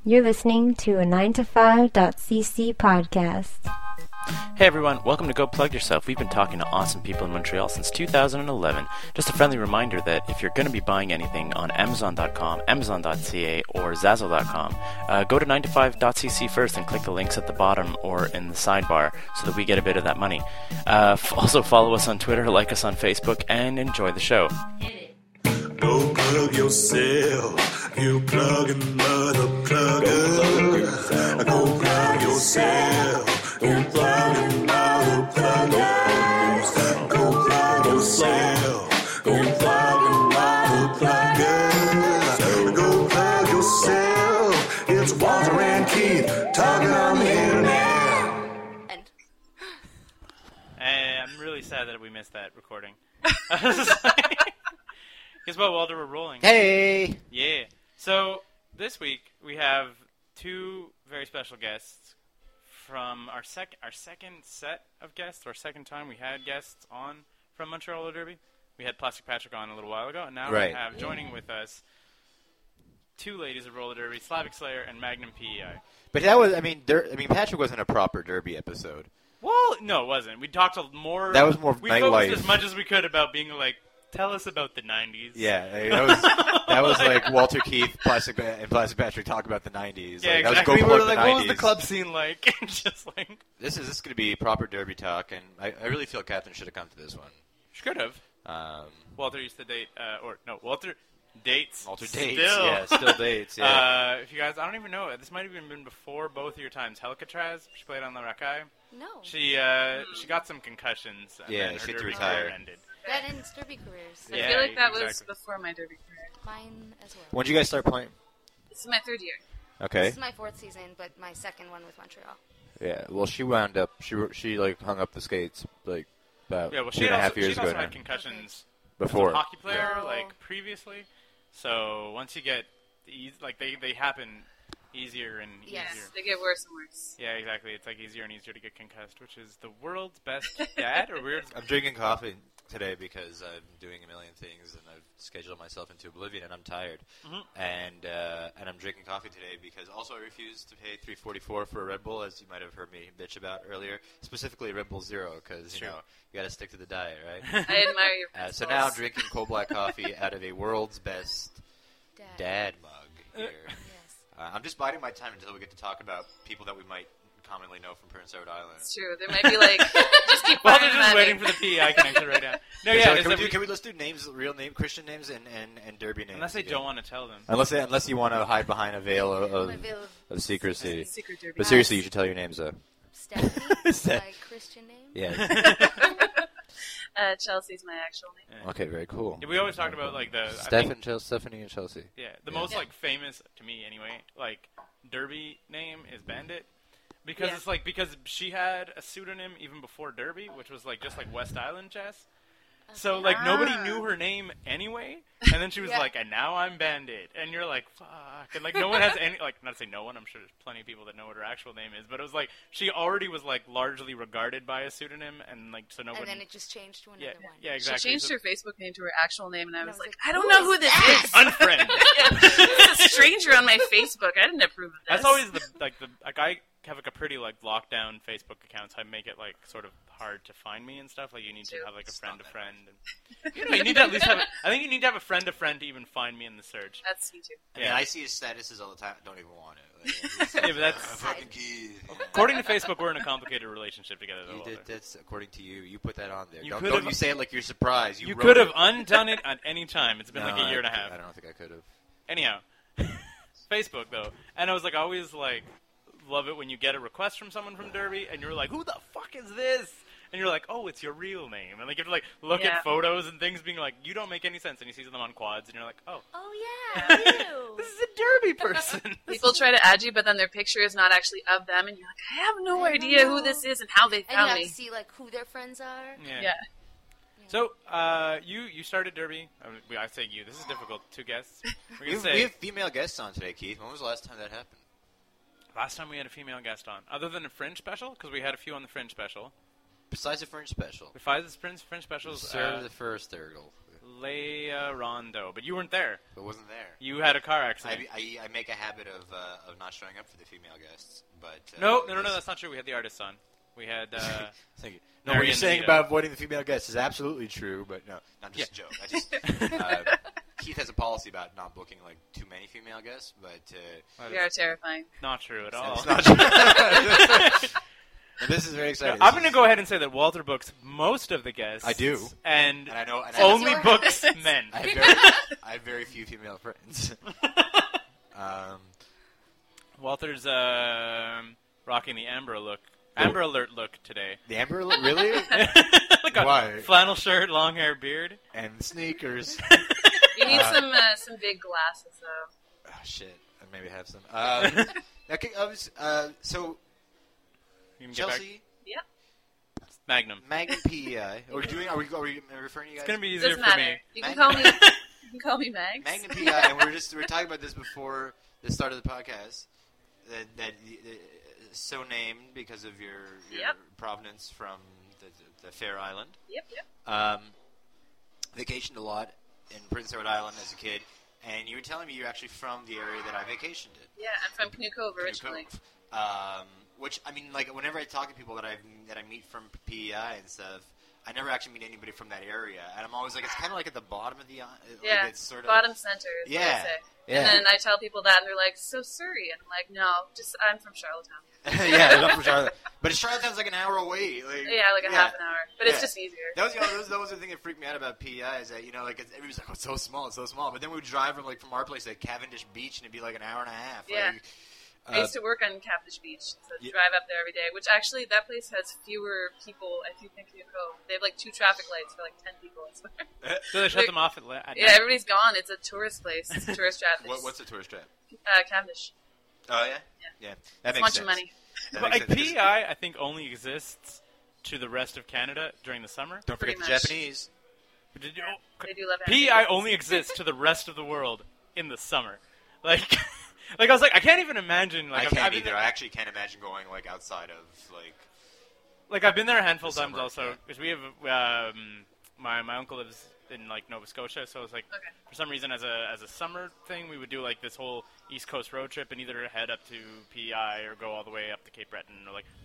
You're listening to a 9to5.cc podcast. Hey everyone, welcome to Go Plug Yourself. We've been talking to awesome people in Montreal since 2011. Just a friendly reminder that if you're going to be buying anything on Amazon.com, Amazon.ca, or Zazzle.com, go to 9to5.cc first and click the links at the bottom or in the sidebar so that we get a bit of that money. Also follow us on Twitter, like us on Facebook, and enjoy the show. Go plug yourself, you plugging mother plugger. Go plug yourself, you plugging mother plugger. Go plug yourself, you plugging mother plugger. Go plug yourself, it's Walter and Keith talking on the internet. I'm really sad that we missed that recording. Guess what, Walter? We're rolling. Hey! Yeah. So, this week, we have two very special guests from our second set of guests, or second time we had guests on from Montreal Roller Derby. We had Plastic Patrick on a little while ago, and now we have joining with us two ladies of roller derby, Slavic Slayer and Magnum PEI. But that was, Patrick wasn't a proper derby episode. Well, no, it wasn't. We talked more. That was more we nightlife. focused as much as we could about being like, tell us about the 90s. Yeah, that was like Walter Keith and Plastic Patrick talk about the 90s. Yeah, like, exactly. That We was were like, the what was the 90s. club scene like? Just like This is going to be proper derby talk, and I really feel Catherine should have come to this one. should have. Walter used to date, Walter dates. Walter still. dates, yeah, still dates, yeah. If you guys, I don't even know. This might have even been before both of your times. Helcatraz, she played on the Rakai. No. She got some concussions. And Yeah, then she her had to derby retire. career ended. That ends derby careers. Yeah, I feel like that was exactly. before my derby career. Mine as well. When did you guys start playing? This is my third year. Okay. This is my fourth season, but my second one with Montreal. Yeah, well, she wound up, she like hung up the skates like about Yeah, well, 2.5 years she'd ago also now. had concussions Before. as a hockey player, Oh. like previously. So once you get, they happen easier and Yes. easier. They get worse and worse. Yeah, exactly. It's like easier and easier to get concussed, which is the world's best dad or weird. I'm drinking coffee today because I'm doing a million things and I've scheduled myself into oblivion and I'm tired. Mm-hmm. And I'm drinking coffee today because also I refused to pay $3.44 for a Red Bull, as you might have heard me bitch about earlier. Specifically Red Bull Zero, because you know you got to stick to the diet, right? I admire your principles. So now I'm drinking cold black coffee out of a world's best dad mug here. Yes. I'm just biding my time until we get to talk about people that we might commonly know from Prince Edward Island. It's true. There might be like, just keep Well, firing they're just at waiting me. for the PEI connection right now. No, So yeah. let's do names, real name, Christian names, and derby names. Unless they again. don't want to tell them. Unless you want to hide behind a veil My veil of secrecy. Secret derby. But seriously, you should tell your names though. Stephanie, Steph- my Christian name. Yeah. Chelsea's my actual name. Yeah. Okay, very cool. Yeah, we always talked about like the I think- Stephanie and Chelsea. Yeah, the most like famous to me anyway, like derby name is Bandit. Because Yeah. it's like because she had a pseudonym even before Derby, which was like just like West Island Jess. So like nobody knew her name anyway, and then she was Yeah. like, and now I'm Bandit, and you're like, fuck, and like no one has any like not to say no one, I'm sure there's plenty of people that know what her actual name is, but it was like she already was like largely regarded by a pseudonym, and like so no one. And then it just changed to another yeah, one. yeah, exactly. She changed So- her Facebook name to her actual name, and I was like, like, I don't who know is who this that? is. Unfriend. There's a stranger on my Facebook. I didn't approve of this. That's always the I have like a pretty like lockdown Facebook account, so I make it like sort of hard to find me and stuff. Like you need to True. have like a friend to friend. And, you know, you need to at least have. I think you need to have a friend to friend to even find me in the search. That's me too. I mean, Yeah. I see his statuses all the time. I don't even want it. Yeah, but that's fucking key. according to Facebook. We're in a complicated relationship together. Though, Walter. That's according to you. You put that on there. You Don't could've- you say it like you're surprised. You wrote could have it. undone it at any time. It's been No, like a year and a half. I don't think I could have. Anyhow, Facebook though, and I was like always like love it when you get a request from someone from Derby, and you're like, who the fuck is this? And you're like, oh, it's your real name, and like you have to like look Yeah. at photos and things, being like, you don't make any sense, and you see them on quads, and you're like, oh, Oh yeah, you. this is a Derby person. People try to add you, but then their picture is not actually of them, and you're like, I have no I don't idea know. who this is and how they And you found have me. to see like who their friends are. Yeah. So, you started Derby. I say you. This is difficult. Two guests. We're gonna We say have female guests on today, Keith. When was the last time that happened? last time we had a female guest on, other than a Fringe special, because we had a few on the Fringe special. Besides the Fringe special. Besides the Fringe specials, Serve the first third. Leia Rondo, but you weren't there. But wasn't there. You had a car accident. I make a habit of not showing up for the female guests, but No, that's not true. We had the artists on. We had. Thank you. No, Marion what you're saying Nita. about avoiding the female guests is absolutely true, but no, not just a joke. I just Keith has a policy about not booking like too many female guests, but We are terrifying. Not true at all. it's not true. And this is very exciting. I'm going to go ahead and say that Walter books most of the guests. I do. And And I know. And only Your books habits. men. I have very few female friends. Walter's rocking the Amber Alert look today. The Amber Alert, really? Like a Why? flannel shirt, long hair, beard. And sneakers. You need some big glasses though. Oh, shit. I maybe have some. Okay, so You can get back. Chelsea, Yep. Magnum. Magnum PEI. Are we referring to you guys? It's going to be easier Doesn't for matter. me. You can Magnum. call me. You can call me Mags. Magnum PEI, and we were talking about this before the start of the podcast. That so named because of your Yep. provenance from the Fair Island. Yep. Vacationed a lot in Prince Edward Island as a kid, and you were telling me you're actually from the area that I vacationed in. Yeah, I'm from Canoe Cove originally. Canoe Cove. Which, I mean, like, whenever I talk to people that I meet from PEI and stuff, I never actually meet anybody from that area, and I'm always like, it's kind of like at the bottom of the Yeah, like it's sort of bottom center is what I Yeah, say. yeah. And then I tell people that, and they're like, so Surrey. And I'm like, no, I'm from Charlottetown. yeah, not from Charlotte, but Charlottetown's like an hour away. Like, Yeah, like a half an hour. But it's Yeah. just easier. That was the thing that freaked me out about PEI is that like everybody's like, oh, it's so small, but then we would drive from our place to Cavendish Beach and it'd be like an hour and a half. Yeah. Like, I used to work on Cavendish Beach, so Yeah. drive up there every day, which actually, that place has fewer people, I think, than Canoe Cove. They have like 2 traffic lights for like 10 people, I swear. So they shut them off at Yeah, night. everybody's gone. It's a tourist place. It's a tourist trap. what's the tourist trap? Cavendish. Oh yeah, Yeah. That It's a makes bunch sense. of money. That But makes like sense. PEI, I think only exists to the rest of Canada during the summer. Don't forget Pretty the much. Japanese. Did you, They do love PEI antiques. only exists to the rest of the world in the summer. Like, like I was like, I can't even imagine. Like, I I've can't been either. there- I actually can't imagine going like outside of like. I've been there a handful of The times summer, also yeah. because we have my uncle lives in like Nova Scotia, so it's like Okay. for some reason as a summer thing we would do like this whole East Coast road trip and either head up to PEI or go all the way up to Cape Breton or like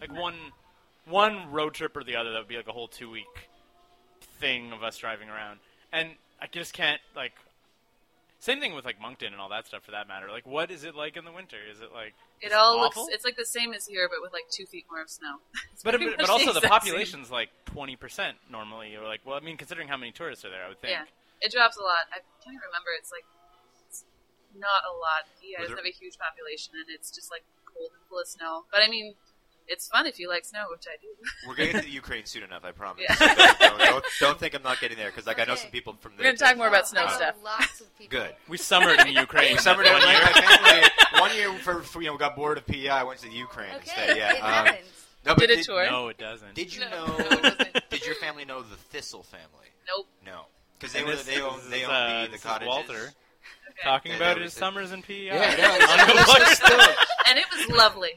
one road trip or the other. That would be like a whole 2-week thing of us driving around, and I just can't like. Same thing with like Moncton and all that stuff for that matter. Like, what is it like in the winter? Is it like It all awful? looks, it's like the same as here, but with like 2 feet more of snow. It's But pretty much but also the exact same. population's like 20% normally, or like, well, I mean, considering how many tourists are there, I would think. Yeah, it drops a lot. I can't even remember. It's like it's not a lot. PEI doesn't have a huge population, and it's just like cold and full of snow. But I mean, it's fun if you like snow, which I do. We're going to get to the Ukraine soon enough, I promise. Yeah. Don't think I'm not getting there because like I know Okay. some people from We're there. gonna talk more about snow I know stuff. Lots of people. Good. We summered in Ukraine. We summered one one year. year. My family, 1 year for got bored of PEI. I went to the Ukraine Okay, instead. Yeah. it happens. No, but Did a tour? No, it doesn't. Did you No. know? No, it doesn't. Did your family know the Thistle family? Nope. No, because they And own this the is cottages. Walter Okay. talking Yeah, about that his was it. summers in PEI. Yeah, no, On the it's plug. still. And it was lovely.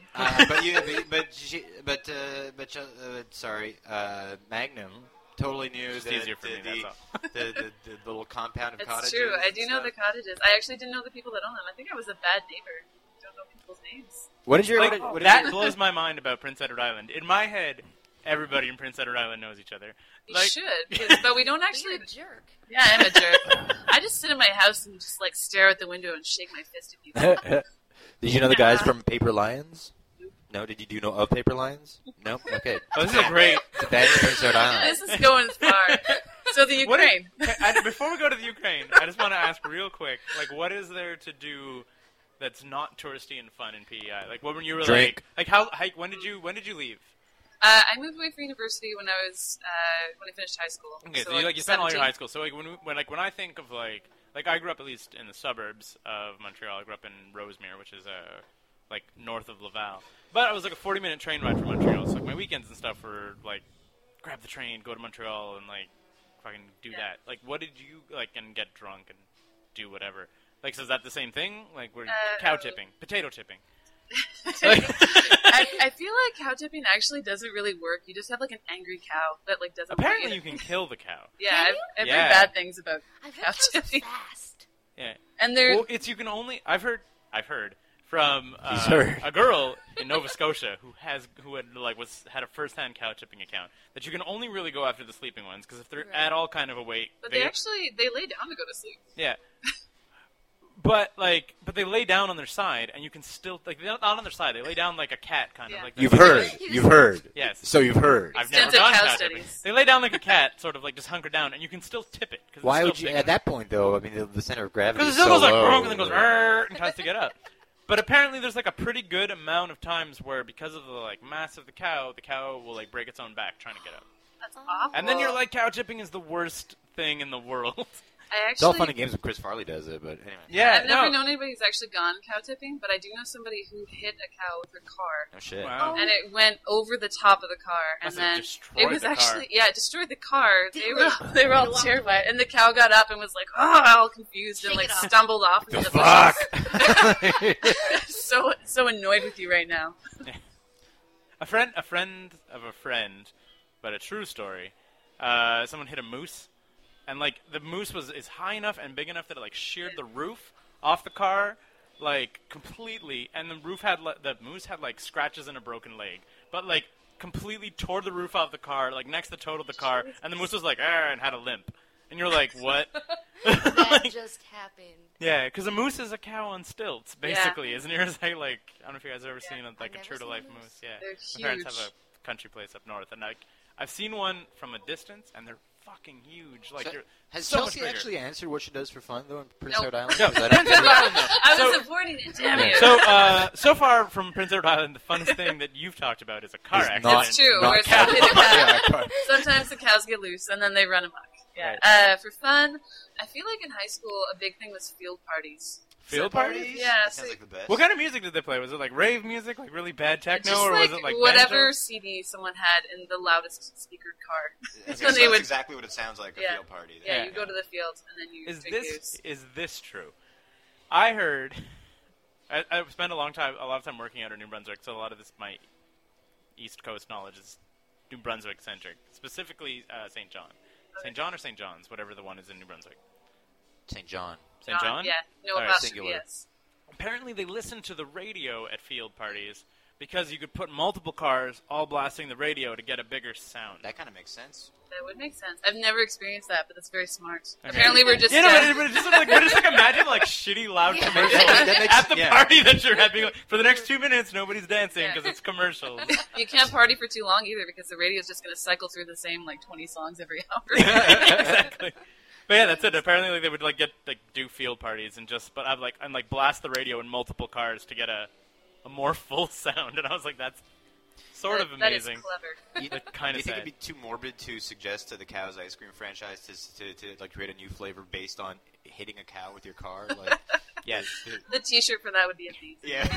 Sorry, Magnum totally knew Just that easier for me, that's all. the little compound of It's cottages. true. I and do know stuff. the cottages. I actually didn't know the people that own them. I think I was a bad neighbor. I don't know people's names. What is your Like, what is that your- blows my mind about Prince Edward Island. In my head, everybody in Prince Edward Island knows each other. You Like, should, but we don't You're actually. a jerk. Yeah, I'm a jerk. I just sit in my house and just like stare out the window and shake my fist at people. Did you know the guys from Paper Lions? No, did you know of Paper Lions? No. Okay. Oh, this is a great. It's a band from Prince Edward Island. This is going far. So the What Ukraine. before we go to the Ukraine, I just want to ask real quick, like, what is there to do that's not touristy and fun in PEI? Like, what when you were Drink. like when did you leave? I moved away from university when I was when I finished high school. Okay, so like you spent all your 17. high school. So like when I think of like I grew up at least in the suburbs of Montreal. I grew up in Rosemere, which is like north of Laval. But it was like a 40-minute train ride from Montreal. So like my weekends and stuff were like grab the train, go to Montreal, and like fucking do Yeah. that. Like, what did you like and get drunk and do whatever? Like, so is that the same thing? Like, we're cow tipping, potato tipping. I feel like cow tipping actually doesn't really work. You just have like an angry cow that like doesn't. Apparently, want you can kill the cow. Yeah, Can you? I've Yeah. heard bad things about I've cow heard cows tipping. fast. Yeah. And they're Well, it's you can only. I've heard from He's heard. a girl in Nova Scotia who had a first-hand cow tipping account that you can only really go after the sleeping ones because if they're Right. at all kind of awake, but they lay down to go to sleep. yeah. But they lay down on their side, and you can still they're not on their side. They lay down like a cat, kind Yeah. of like. You've heard. You've heard. Yes. So you've heard. I've never Extensive gone cow cow tipping. studies. They lay down like a cat, sort of like just hunker down, and you can still tip it. Cause Why it's would still you? big At that point, though, I mean, the center of gravity Because is it still so goes like low. "Rrrr," and then goes "Rrrr," and tries to get up. But apparently, there's like a pretty good amount of times where, because of the like mass of the cow will like break its own back trying to get up. That's awful. And then you're like, cow tipping is the worst thing in the world. I It's all actually, fun and games when Chris Farley does it, but anyway. Yeah, I've never known anybody who's actually gone cow tipping, but I do know somebody who hit a cow with her car. No shit. Wow. And it went over the top of the car, and Must have then destroyed it was the car. actually it destroyed the car. They Really? were all terrified, and the cow got up and was like, all confused and Shake like it off. stumbled off into The the bushes. fuck? so annoyed with you right now. A friend of a friend, but a true story. Someone hit a moose, and like the moose is high enough and big enough that it like sheared the roof off the car, like completely. And the moose had like scratches and a broken leg, but like completely tore the roof off the car, like next to totaled the car. And the moose was like, "Arr," and had a limp. And you're like, what? That Like, just happened. yeah, because a moose is a cow on stilts, basically, isn't yours? I don't know if you guys have ever seen like I've a never true to seen life a moose. moose. Yeah, They're my parents huge. have a country place up north, and I've seen one from a distance, and they're fucking huge. Like So, you're has so Chelsea much bigger. actually answered what she does for fun, though, in Prince Nope. Edward Island? No, Is that Prince Edward Island, though. I was So- supporting it, damn you. So far from Prince Edward Island, the funnest thing that you've talked about is a car Is accident. not- It's true. not Where cow. somebody hit a cow. Yeah, car. Sometimes the cows get loose and then they run amok. Yeah. Right. For fun, I feel like in high school a big thing was field parties. Field parties? Yeah. That So sounds like the best. What kind of music did they play? Was it like rave music, like really bad techno, just or like was it like whatever banjo? CD someone had in the loudest speaker car. That's And they would- exactly what it sounds like, Yeah. a field party. Yeah, Yeah. you go to the field and then you drink booze. Is this true? I heard. I spent a lot of time working out in New Brunswick, so a lot of my East Coast knowledge is New Brunswick centric, specifically St. John. St. John or St. John's, whatever the one is in New Brunswick. St. John. St. John? Yeah, no All right, apostrophe, singular. yes. Apparently, they listened to the radio at field parties because you could put multiple cars all blasting the radio to get a bigger sound. That kind of makes sense. That would make sense. I've never experienced that, but that's very smart. Okay. Apparently we're just... Yeah, no, but just like imagine like shitty loud Yeah. commercials That makes- at the yeah. party that you're having. Like, for the next 2 minutes, nobody's dancing because it's commercials. You can't party for too long either because the radio's just going to cycle through the same like 20 songs every hour. Exactly. But yeah, that's it. Apparently, like, they would like do field parties and blast the radio in multiple cars to get a more full sound. And I was like, that's sort of That is amazing. clever. Like, kind Do you of think sad. it'd be too morbid to suggest to the Cow's ice cream franchise to like create a new flavor based on hitting a cow with your car? Like, Yes. The t-shirt for that would be amazing.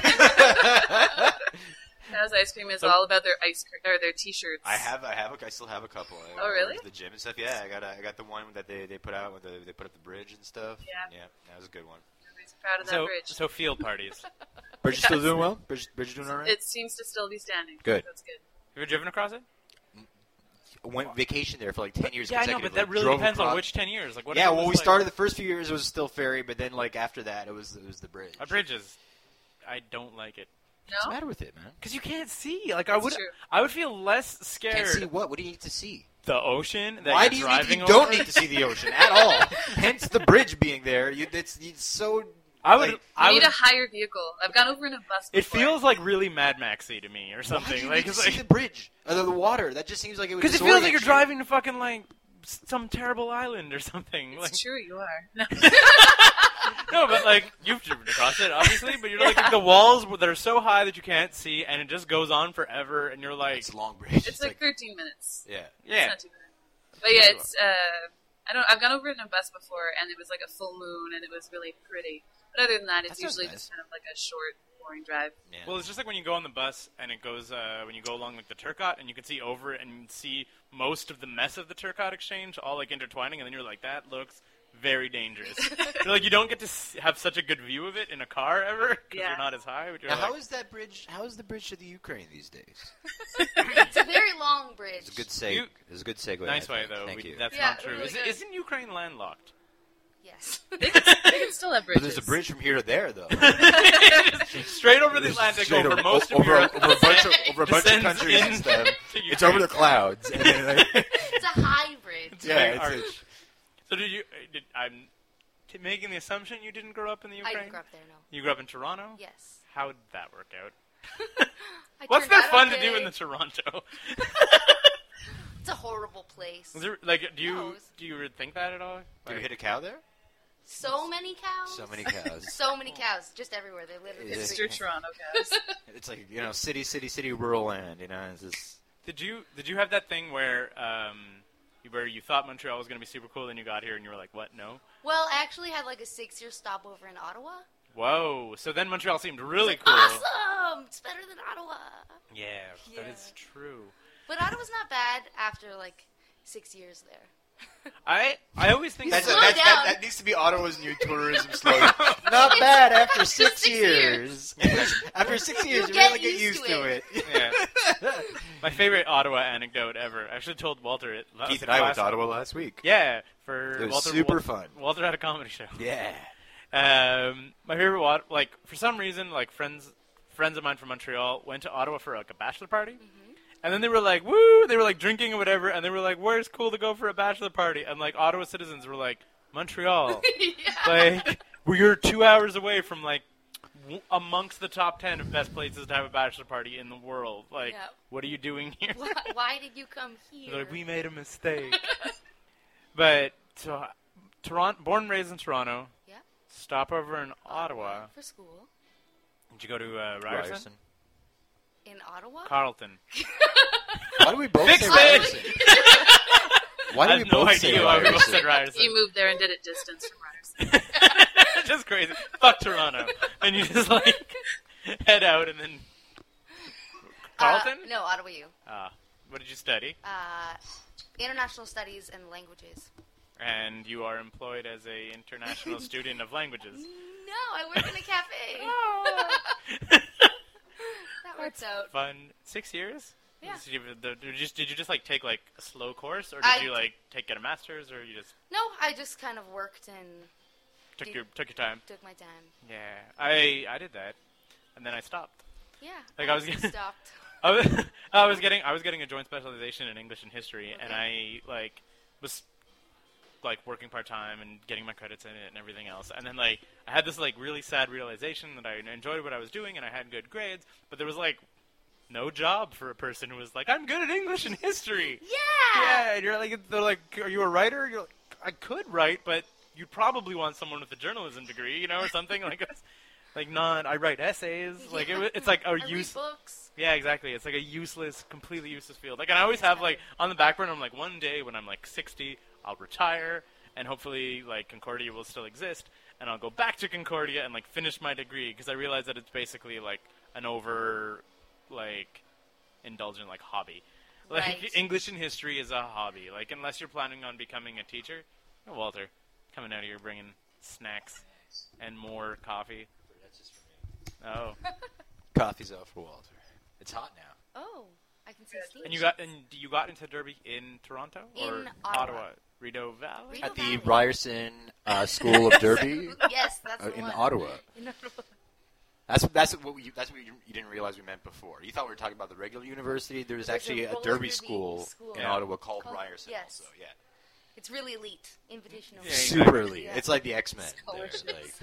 yeah. Cow's Ice Cream is So- all about their ice cream or their t-shirts. I still have a couple. Oh, really? The gym and stuff. Yeah, I got the one that they put out when they put up the bridge and stuff. Yeah. That was a good one. Everybody's proud of that So bridge. field parties. Bridge is still doing well. Bridge doing all right. It seems to still be standing. Good. That's good. Have you ever driven across it? Went vacation there for like 10 years. Yeah, I know, but that really Drove depends on across- which 10 years. Like, what? Yeah, if it well, was we like, started the first few years. It was still ferry, but then like after that, it was the bridge. A bridge is. I don't like it What's the No? matter with it, man? because you can't see. Like, That's true. I would feel less scared. Can't see what? What do you need to see? The ocean that Why you're do you driving you don't over? need to see the ocean at all? Hence the bridge being there. It's so. I would. like, I You need would. a higher vehicle. I've gone over in a bus It before. feels like really Mad Maxy to me, or Why do something. you Like, need to it's see like the bridge, the water? That just seems like it would. because it feels like disorient you're you. driving to fucking like some terrible island or something. It's Like, true, you are. No. no, but like you've driven across it, obviously. But you're like the walls that are so high that you can't see, and it just goes on forever. And you're like, It's a long bridge. It's like 13 minutes. yeah. It's yeah, not too bad. But yeah, it's I've gone over it in a bus before, and it was like a full moon, and it was really pretty. But other than that, it's That sounds usually nice. just kind of like a short, boring drive. Yeah. Well, it's just like when you go on the bus and it goes when you go along like the Turcotte and you can see over it and you see most of the mess of the Turcotte exchange all like intertwining, and then you're like, that looks very dangerous. Like you don't get to have such a good view of it in a car ever because Yeah. you're not as high. But you're Now, like, how is that bridge? How is the bridge to the Ukraine these days? It's a very long bridge. It's a good segue. You- It's a good segue. nice I way think. though. Thank you. That's Yeah, not true. really good. Isn't Ukraine landlocked? Yes. They can still have bridges. But there's a bridge from here to there, though. Straight over the Atlantic, Straight over most of over, Europe, over a bunch of descends countries and into stuff. Ukraine. It's over the clouds. And then, It's a high bridge. It's Yeah, very it's- arch. So I'm making the assumption you didn't grow up in the I Ukraine? didn't grow up there, no. You grew up in Toronto? Yes. How did that work out? I What's turned there out fun to okay. do in the Toronto? It's a horrible place. Was there, like, do No, you think that at all? Did you Like, hit a cow there? So many cows. So many cows. So many cows, just everywhere. They live in the Is it- street. Mr. Toronto cows. It's like, city, rural land. It's just... Did you have that thing where you thought Montreal was going to be super cool, and you got here and you were like, what? No. Well, I actually had like a 6-year stopover in Ottawa. Whoa. So then Montreal seemed really It's cool. like, awesome! It's better than Ottawa. Yeah, that Yeah. is true. But Ottawa's not bad after like 6 years there. I always think That's- that- Slow down. that needs to be Ottawa's new tourism slogan. Not bad after 6 6 years. After 6 years, you get really get used used to to it. Yeah. My favorite Ottawa anecdote ever. I actually told Walter it. Keith and I went to Ottawa last week. Yeah, for It was Walter. super fun. Walter had a comedy show. Yeah. My favorite, like for some reason, like friends of mine from Montreal went to Ottawa for like a bachelor party, and then they were like, "Woo!" They were like drinking or whatever, and they were like, "Where's cool to go for a bachelor party?" And like Ottawa citizens were like, "Montreal." Like we're 2 hours away from like amongst the top 10 of best places to have a bachelor party in the world. Like, Yeah. what are you doing here? Why did you come here? They're like, we made a mistake. But Toronto, born and raised in Toronto. Yeah. Stopover in Ottawa. For school. Did you go to Ryerson? In Ottawa? Carleton. Why do we both Fix say it! Ryerson? Why I do have we no both say idea why we both Ryerson? said Ryerson. You moved there and did it distance from Ryerson. Just crazy. Fuck Toronto. And you just like head out and then Carleton? No, Ottawa U. What did you study? International Studies and Languages. And you are employed as a international student of languages. No, I work in a cafe. That works out. Fun. 6 years? Yeah. Did you just like take like a slow course, or did I you like get a master's, or you just No, I just kind of worked and took your time? took my time. Yeah, I did that, and then I stopped. Yeah. Like, I was just getting- stopped. I was getting a joint specialization in English and history, and I like was like working part time and getting my credits in it and everything else. And then like I had this like really sad realization that I enjoyed what I was doing and I had good grades, but there was like no job for a person who was like, I'm good at English and history. Yeah. Yeah, and you're like, they're like, are you a writer? You're like, I could write, but you'd probably want someone with a journalism degree, you know, or something like it's like not. I write essays. Like it's like a I read use. books. Yeah, exactly. It's like a useless, completely useless field. Like, and I always have like on the back burner. I'm like, one day when I'm like 60, I'll retire, and hopefully like Concordia will still exist, and I'll go back to Concordia and like finish my degree because I realize that it's basically like an like indulgent like hobby. Like Right. English and history is a hobby. Like unless you're planning on becoming a teacher. Oh, Walter, coming out of here bringing snacks and more coffee. That's just for me. Oh, Coffee's out for Walter. It's hot now. Oh, I can see steam. and you got into Derby in Toronto or In Ottawa. Rideau Valley? Rideau At the Valley. Ryerson School of Derby Yes, that's the in one. Ottawa. In Ottawa. That's what you didn't realize we meant before. You thought we were talking about the regular university. There's actually a roller Derby derby school school. in Yeah. Ottawa called Called- Ryerson. yes. Also, yeah, It's really elite. Invitational. Yeah, super elite. Yeah. It's like the X-Men. Scholarships.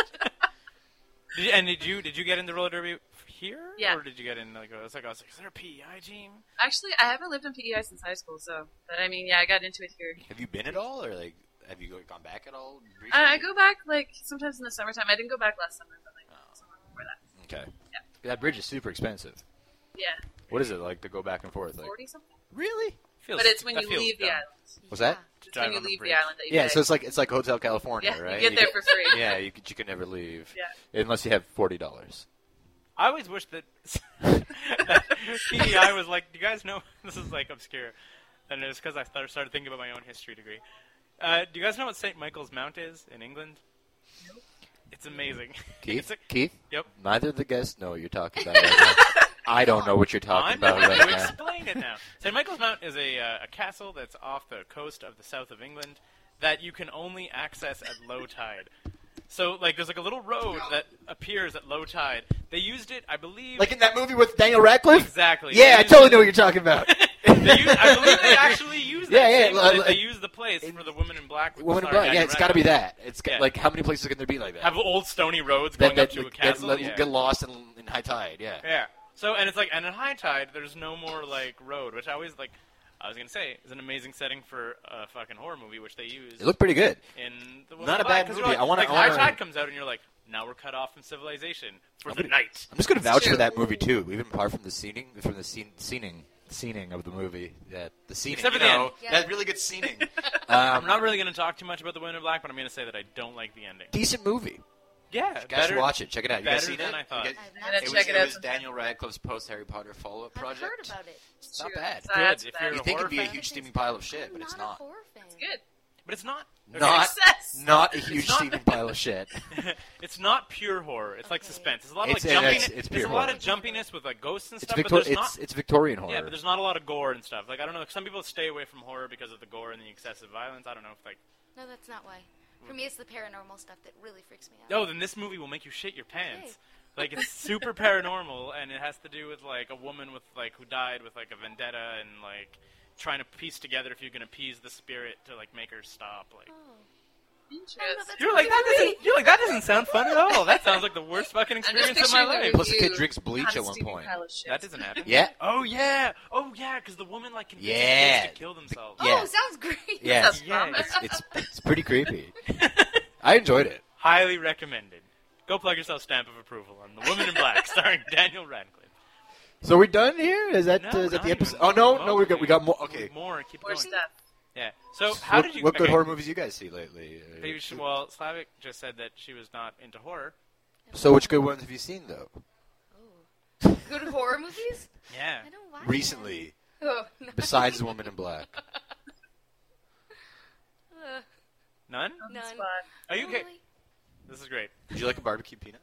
Did you get into roller derby here? Yeah. Or did you get in like I was like, is there a PEI team? Actually, I haven't lived in PEI since high school, so. But I mean, yeah, I got into it here. Have you been at all, or like have you gone back at all? Recently? I go back like sometimes in the summertime. I didn't go back last summer, but like summer before that. Okay. That bridge is super expensive. Yeah, What is it like to go back and forth? Like 40 something. really? Feels, But it's when that you feels leave the dumb. island. What's that? It's Drive when you on the leave bridge. the island that you Yeah, pay. so it's like Hotel California, Yeah, right? you get there for free. Yeah, you can never leave. Yeah. Unless you have $40. I always wish that PEI was like, do you guys know, this is like obscure, and it's because I started thinking about my own history degree. Do you guys know what St. Michael's Mount is in England? Nope. It's amazing. Keith? It's Keith? Yep. Neither of the guests know what you're talking about right now. I don't know what you're talking I'm about going right to now. explain it now. St. Michael's Mount is a castle that's off the coast of the south of England that you can only access at low tide. So, like, there's like a little road that appears at low tide. They used it, I believe. Like in that movie with Daniel Radcliffe? Exactly. Yeah, They I used totally it- know what you're talking about. I believe they actually use that. Yeah, same yeah, place. They use the place for the Women in Black. Woman in starring Black. Yeah, Daniel it's got to be Radcliffe. that. It's Yeah. like how many places can there be like that? Have old stony roads going up to a castle. Get lost in high tide. Yeah. Yeah. So, and it's like, and at high tide, there's no more, like, road, which I was going to say, is an amazing setting for a fucking horror movie, which they use It looked pretty good. in the Not a bad movie. Like, I wanna- high tide comes out, and you're like, now we're cut off from civilization for the night. I'm just gonna vouch true. for that movie too, even apart from the scening, scening of the movie. Yeah, the scening. Except for you the know, end. Yeah. that really good scening. I'm not really going to talk too much about the Women in Black, but I'm going to say that I don't like the ending. Decent movie. Yeah, Guys, better, watch it. Check it out. You guys better seen than it? I thought. You guys- I've I'm not gonna seen check it. it out was sometime. Daniel Radcliffe's post-Harry Potter follow-up I've project. heard about it. It's not bad. So that's If bad. you're You a think horror it'd be a fan? huge steaming pile of shit, but I'm it's not. not. A horror fan. It's good. But it's not. Not, Success. not a huge It's not- steaming pile of shit. It's not pure horror. It's like Okay. suspense. There's a lot of It's- like jumpiness. it's There's pure a lot horror. of jumpiness with like ghosts and It's stuff. But there's it's Victorian horror. Yeah, but there's not a lot of gore and stuff. Like I don't know. Some people stay away from horror because of the gore and the excessive violence. I don't know if like. No, that's not why. For me, it's the paranormal stuff that really freaks me out. Oh, then this movie will make you shit your pants. Like it's super paranormal, and it has to do with like a woman with like who died with like a vendetta and like trying to piece together if you can appease the spirit to like make her stop. Like Interesting. you're like that doesn't sound fun at all. That sounds like the worst fucking experience of my picturing the life. Plus, the kid review drinks bleach on at one Steaming point. Pile of Shit. That doesn't happen. Yeah. Oh yeah, because the woman like convinces Yeah. kids to kill themselves. Yeah. Oh, sounds great. Yeah, Sounds Yeah, fun. it's pretty creepy. I enjoyed it. Highly recommended. Go plug yourself stamp of approval on The Woman in Black, starring Daniel Radcliffe. So we done here? Is that No, is that not the episode? even. Oh no, we got more. Okay. More. Keep More going. stuff. Yeah. So how did you? What good okay. horror movies you guys see lately? Maybe well, Slavic just said that she was not into horror. So which good ones have you seen though? Oh. Good horror movies? Yeah. I don't watch Recently, that. Oh, no. besides The Woman in Black. None? On the None. spot. Are you okay? Really? This is great. Did you like a barbecue peanut?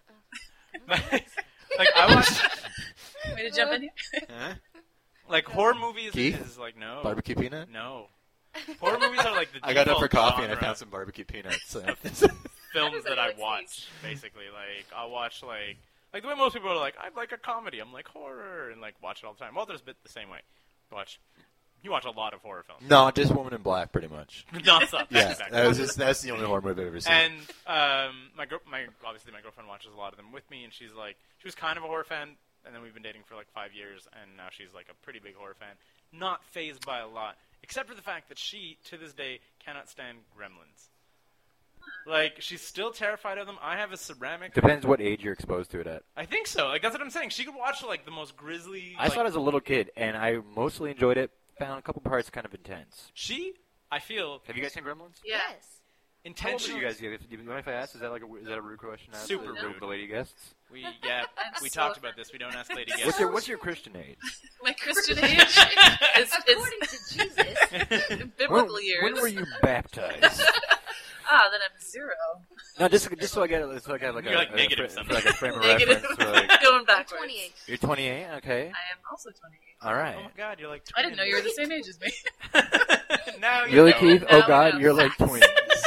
Like I watch Way to jump in here. Huh? like horror movies Keith? is like no. Barbecue peanut? No. Horror movies are like the I got up for default coffee and I genre found some barbecue peanuts. So. films that I Like watch, basically. Like I'll watch like the way most people are like, I like a comedy. I'm like horror and like watch it all the time. Walter's a bit the same way. You watch a lot of horror films. No, just Woman in Black, pretty much. Non-stop. Yeah, back. that's the only horror movie I've ever seen. And obviously my girlfriend watches a lot of them with me, and she was kind of a horror fan, and then we've been dating for like 5 years, and now she's like a pretty big horror fan. Not fazed by a lot, except for the fact that she, to this day, cannot stand Gremlins. Like she's still terrified of them. I have a ceramic. Depends what age you're exposed to it at. I think so. Like that's what I'm saying. She could watch like the most grisly. I saw it as a little kid, and I mostly enjoyed it. Found a couple parts kind of intense. She, I feel, Have you guys seen Gremlins? Yeah. Yes. How old are intentionally. you guys? Do you mind if I ask? Is that a rude question? To ask Super the, rude. The lady guests. We I'm talked so- about this. We don't ask lady What's guests. your What's your Christian age? My Christian age is According to Jesus. biblical years. When were you baptized? Then I'm 0. No, just so I get like You're like negative something. like a frame of Negative. reference. For like, Going backwards. 28. you're 28. Okay. I am also 28. All right. Oh my God, you're like. I didn't know you were the same age as me. Now you Really, know. Keith? Now Oh we God, know. you're like twins.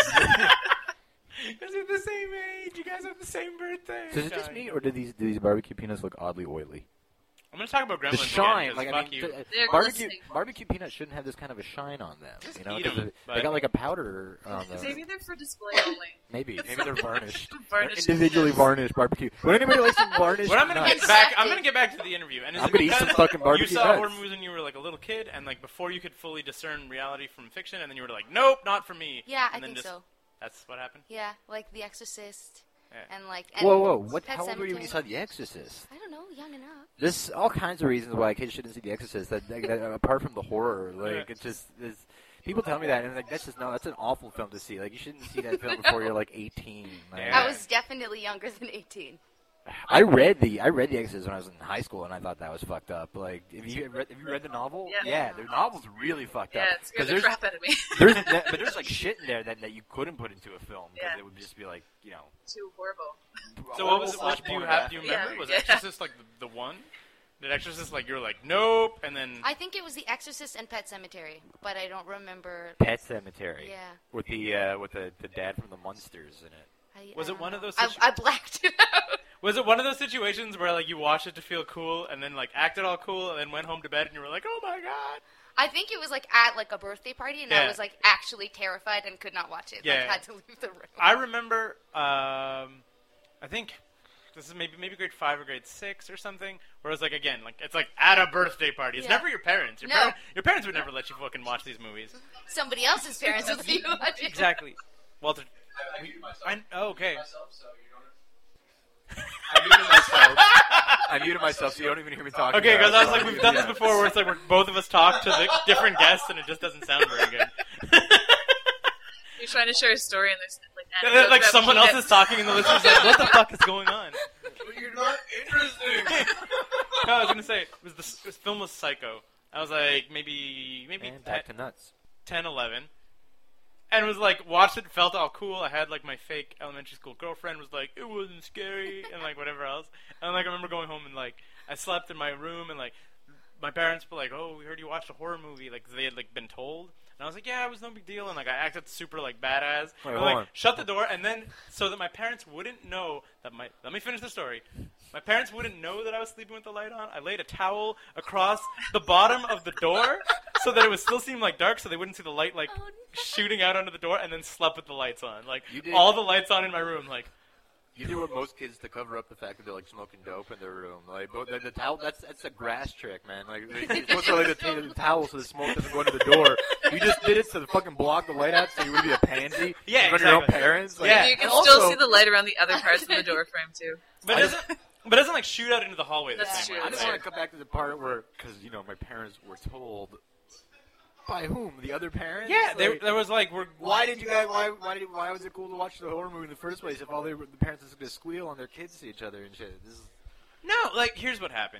Because you're the same age. You guys have the same birthday. So is it just me, or do these barbecue peanuts look oddly oily? I'm gonna talk about Gremlins The shine, again, like 'cause I fuck mean, you. They're barbecue glistening. peanuts shouldn't have this kind of a shine on them. Just You know, eat 'cause 'em, they but- got like a powder on them. Maybe they're for display only. Maybe they're varnished. Varnished. Individually varnished barbecue. Would anybody like some varnished What I'm gonna nuts? get back. I'm gonna get back to the interview. And is I'm it gonna eat some because fucking barbecue You saw nuts. horror movies when you were like a little kid, and like before you could fully discern reality from fiction, and then you were like, nope, not for me. Yeah, I and then think just, so. That's what happened. Yeah, like The Exorcist. Yeah. And like. Whoa! What? Pet How old were you when you saw Sematary. The Exorcist? I don't know, young enough. There's all kinds of reasons why kids shouldn't see The Exorcist. That apart from the horror, like Yeah. it's just people tell me that, and like that's an awful film to see. Like you shouldn't see that film before you're like 18. Like, Yeah. I was definitely younger than 18. I read The Exorcist when I was in high school, and I thought that was fucked up. Like, have you read the novel? Yeah. The novel's really fucked Yeah, up. it scared the crap out of me. But there's like shit in there that you couldn't put into a film because Yeah. it would just be like, Too horrible. So what was it? What do you remember? Yeah. Was Yeah. Exorcist like the one? Did Exorcist like you're like nope, and then I think it was The Exorcist and Pet Cemetery, but I don't remember. Pet Cemetery. Yeah. With the dad from the Munsters in it. Was I it don't one know. of those I blacked it out. was it one of those situations where like you watched it to feel cool and then like acted all cool and then went home to bed and you were like, oh my god. I think it was like at like a birthday party, and I Yeah. was like actually terrified and could not watch it. Yeah. Like had to leave the room. I remember, I think this is maybe grade 5 or grade 6 or something, where it's like again, like it's like at a birthday party. It's Yeah. never your parents. No. Your parents would never let you fucking watch these movies. Somebody else's parents would see you watch it. Exactly. Walter. Okay. I muted myself, so you don't even hear me talking. Okay, because I was like, we've done this before, where it's like both of us talk to the different guests, and it just doesn't sound very good. You're trying to share a story, and there's like anecdotes like about someone else peanuts. is talking, and the listener's like, what the fuck is going on? You're not interesting. No, I was gonna say this film was Psycho. I was like maybe And back to nuts. 10, 11. And was like, watched it, felt all cool. I had like my fake elementary school girlfriend was like, it wasn't scary, and like whatever else. And like I remember going home and like I slept in my room and like my parents were like, oh, we heard you watched a horror movie. Like they had like been told. And I was like, yeah, it was no big deal. And like I acted super like badass. Wait, And, hold like on. shut the door, and then so that my parents wouldn't know that let me finish the story. My parents wouldn't know that I was sleeping with the light on. I laid a towel across the bottom of the door so that it would still seem like dark, so they wouldn't see the light like shooting out onto the door, and then slept with the lights on. Like You did- all the lights on in my room. Like You do what most kids to cover up the fact that they're like smoking dope in their room. Like the towel, that's a grass trick, man. Like you're supposed to lay the towel so the smoke doesn't go into the door. You just did it to fucking block the light out, so you would be a pansy Yeah, in front of your own exactly. parents. Like, Yeah. You can and still also- see the light around the other parts of the door frame too. But it doesn't like shoot out into the hallway the That's same true. way. I just want to come back to the part where, because my parents were told by whom? The other parents? Yeah, Like, there was like why did you guys? Why was it cool to watch the horror movie in the first place if all the parents was going to squeal on their kids to each other and shit? This is no, like here's what happened.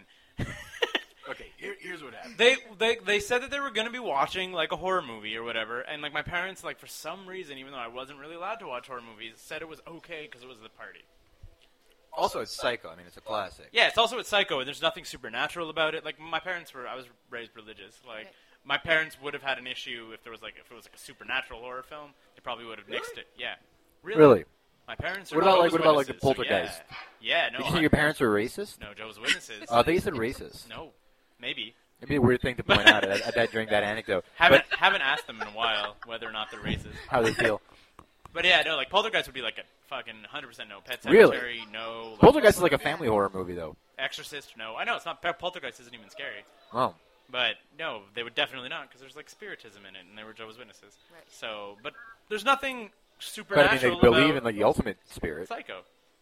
okay. Here's what happened. They said that they were going to be watching like a horror movie or whatever, and like my parents like for some reason, even though I wasn't really allowed to watch horror movies, said it was okay because it was the party. Also, it's Psycho. I mean, it's a classic. Yeah, it's also it's Psycho, and there's nothing supernatural about it. Like my parents were, I was raised religious. Like Okay. my parents would have had an issue if it was like a supernatural horror film. They probably would have nixed it. Yeah, Really? My parents. Are What about, like, Jehovah's what about, like, the Witnesses, so Poltergeist? Yeah, Did you no. think your parents were racist? No, Jehovah's Witnesses. Oh, I think you said racist. No, maybe. It'd be a weird thing to point out during that anecdote. Haven't asked them in a while whether or not they're racist. How they feel. But yeah, no, like Poltergeist would be like a fucking 100% no. Pet Really? Cemetery, no. Like, Poltergeist is like a family horror movie, though. Exorcist, no. I know it's not. Poltergeist isn't even scary. Oh. But no, they would definitely not because there's like spiritism in it, and they were Jehovah's Witnesses. Right. So, but there's nothing But I supernatural mean, they believe about in like the ultimate spirit. Psycho.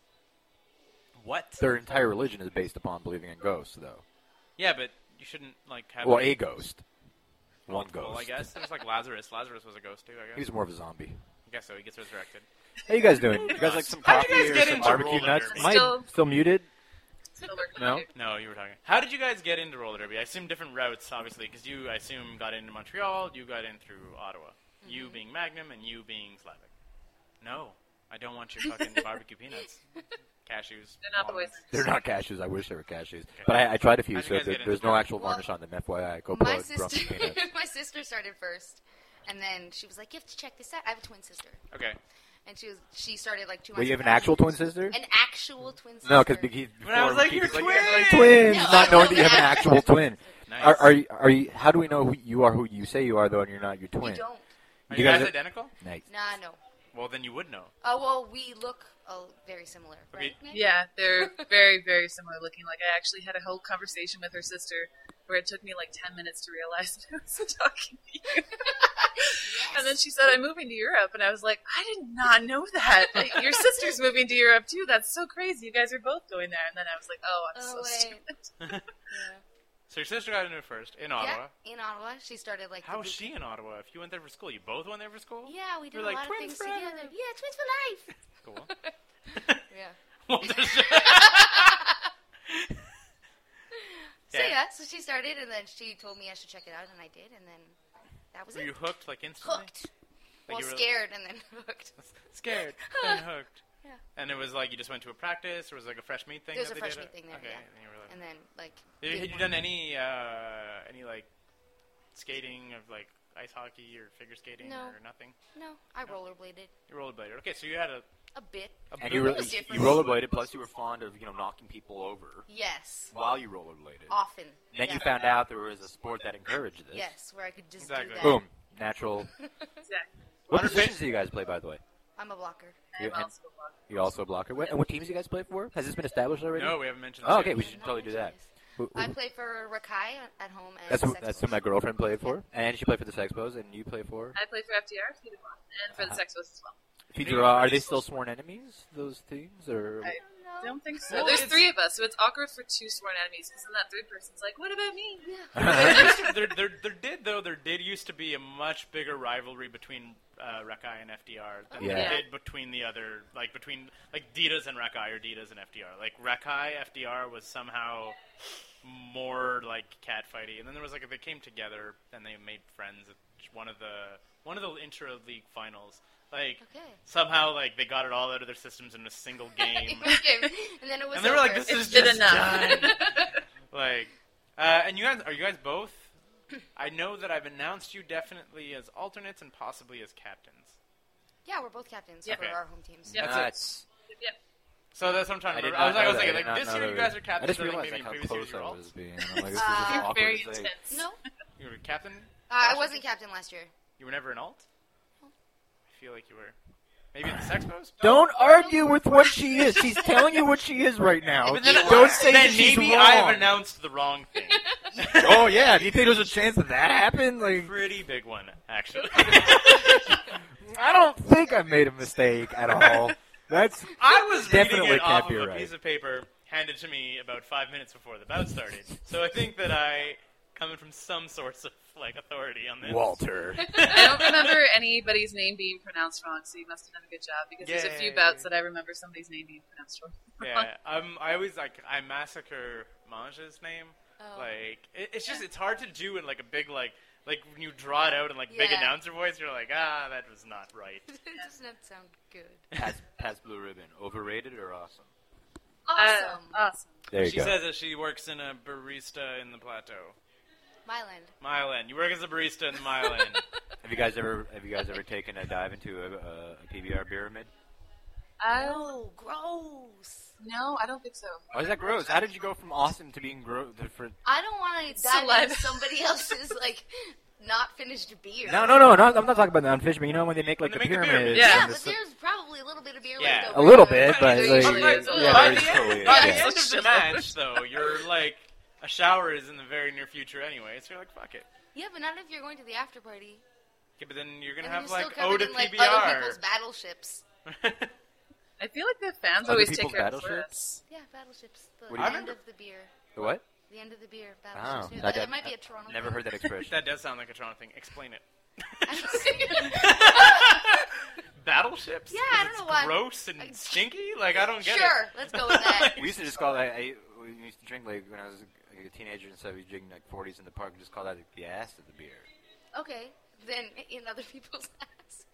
What? Their entire religion is based upon believing in ghosts, though. Yeah, but you shouldn't like have. Well, like, a ghost. One multiple, ghost. I guess there's like Lazarus. Lazarus was a ghost too. I guess. He was more of a zombie. I guess so. He gets resurrected. How you guys doing? You guys like some How'd coffee you guys or get some into barbecue roller nuts? derby? Am I still muted? Still working No? on it. No, you were talking. How did you guys get into roller derby? I assume different routes, obviously, because you, I assume, got into Montreal. You got in through Ottawa. You being Magnum and you being Slavic. No, I don't want your fucking barbecue peanuts, cashews. They're not the way. walnuts. They're not cashews. I wish they were cashews. But I tried a few, How'd you so guys get into there's no that? actual varnish on them. FYI. Go My plug Grumpy sister, Peanuts. my sister started first, and then she was like, "You have to check this out." I have a twin sister, Okay. and she started like 2 months. Wait, you have an before actual me. twin sister? An actual twin sister. No, because When I was like, "You're twins!" twins, No, not knowing that you have an actual twin. Nice. Are you? How do we know who you are? Who you say you are, though, and you're not your You twin? don't. Are You you guys guys are- identical? Nice. Nah, no. Well, then you would know. Oh well, we look very similar, right? Okay. Nick? Yeah, they're very, very similar looking. Like, I actually had a whole conversation with her sister where it took me like 10 minutes to realize that I was talking to you. And then she said, I'm moving to Europe. And I was like, I did not know that. Like, your sister's moving to Europe, too. That's so crazy. You guys are both going there. And then I was like, oh, I'm so wait. stupid. Yeah. So your sister got into it first in Ottawa. Yeah, in Ottawa, she started like. How the was she in Ottawa? If you went there for school, you both went there for school? Yeah, we did You're a like lot of twins things forever. together. Yeah, twins for life. Cool. Yeah. Well, So she started, and then she told me I should check it out, and I did, and then that was Were it. you hooked like instantly? Hooked. Like Well, you were scared and then hooked. Scared, then hooked. Yeah. And it was like you just went to a practice, or was it like a fresh meat thing? There was that a they fresh did? meat thing there, Okay, yeah. and you were like, And then, like... Had big you one. done any like skating of like ice hockey or figure skating No. or nothing? No, I rollerbladed. You rollerbladed. Okay, so you had A bit. And bit you, of- was different. you rollerbladed, plus you were fond of knocking people over Yes. while you rollerbladed. Often. Then yeah. you found out there was a sport that encouraged this. Yes, where I could just Exactly. do that. Boom. Natural. Exactly. What positions do you guys play, by the way? I'm a blocker. I'm You- and- also a blocker. You're also a blocker. And what teams do you guys play for? Has this been established already? No, we haven't mentioned. Oh, this okay. yet. We should totally do that. Who- I who- play for Rakai at home and That's who, Sex that's who Boys. my girlfriend played for. And she played for the Sexpos, and you play for? I play for FDR, Feed-A-Thon, and for the Sexpos as well. Future, are they still sworn enemies, those teams? Or I don't think so. Well, There's it's- 3 of us, so it's awkward for 2 sworn enemies, because then that 3rd person's like, what about me? There did used to be a much bigger rivalry between Rakai and FDR than Yeah. there did between the other, between Ditas and Rakai or Ditas and FDR. Like Rakai FDR was somehow more like catfighty, and then there was they came together and they made friends at one of the intra league finals. Okay. Somehow they got it all out of their systems in a single game. Okay. And then it was And they were like, over. "This is It's good just enough. done." And you guys, are you guys both? I know that I've announced you definitely as alternates and possibly as captains. Yeah, we're both captains Yeah. for our home teams. Yeah. That's it. Nuts. Yep. So that's what I'm trying I to did remember. I was not know that. thinking, I did not this know year that. you guys are I captains. just or realized maybe in how previous years close you were I alts. was being. I'm like, this is just You're awkward Very to say. intense. No, You were captain? I wasn't captain last year. You were never an alt? I feel like you were. Maybe in the Sexpos? Don't argue with what she is. She's telling you what she is right now. But then, Don't say then that she's maybe wrong. I've announced the wrong thing. Oh yeah, do you think there's a chance that that happened? Like, Pretty big one, actually. I don't think I made a mistake at all. That's I was Definitely reading it can't off be of a right. piece of paper handed to me about 5 minutes before the bout started. So I think that I, coming from some source of authority on this. Walter. I don't remember anybody's name being pronounced wrong, so you must have done a good job, because there's a few Yay. bouts that I remember somebody's name being pronounced wrong. Yeah, I always I massacre Manja's name. Oh. It's just it's hard to do in a big when you draw it out in big Yeah. announcer voice. You're like, that was not right. It does not sound good. Pass blue ribbon. Overrated or awesome? Awesome. Awesome. There you She go. says that she works in a barista in the Plateau. Myland. Myland. You work as a barista in the Myland. Have you guys ever taken a dive into a PBR pyramid? Oh, gross. No, I don't think so. Why is that gross? How did you go from awesome to being gross? I don't want to dive Saliva. into somebody else's not finished beer. No. I'm not talking about the unfinished, but you know when they make When the they make the pyramid. pyramid. Yeah, Yeah, but there's probably a little bit of beer Yeah. left a over. little bit, but They like, usually is a little. yeah, by there the is end, totally. by the Yeah. end of the match, though, you're a shower is in the very near future anyway, so you're like, fuck it. Yeah, but not if you're going to the after party. Okay, but then you're gonna And then have you're still ode covered to in other PBR. people's battleships. I feel like the fans Other always people's take care of battleships? us. Yeah, battleships. The What do you end mean? of the beer. The what? The end of the beer. Oh, Battleships. I That might be a Toronto. Never heard that expression. That does sound like a Toronto thing. Explain it. thing. Battleships? Yeah, I 'Cause don't it's know why. gross and stinky? I don't get Sure, it. let's go with that. We used to just call that. We used to drink when I was a teenager and stuff. We drinking 40s in the park. We just call that the ass of the beer. Okay, then in other people's asses.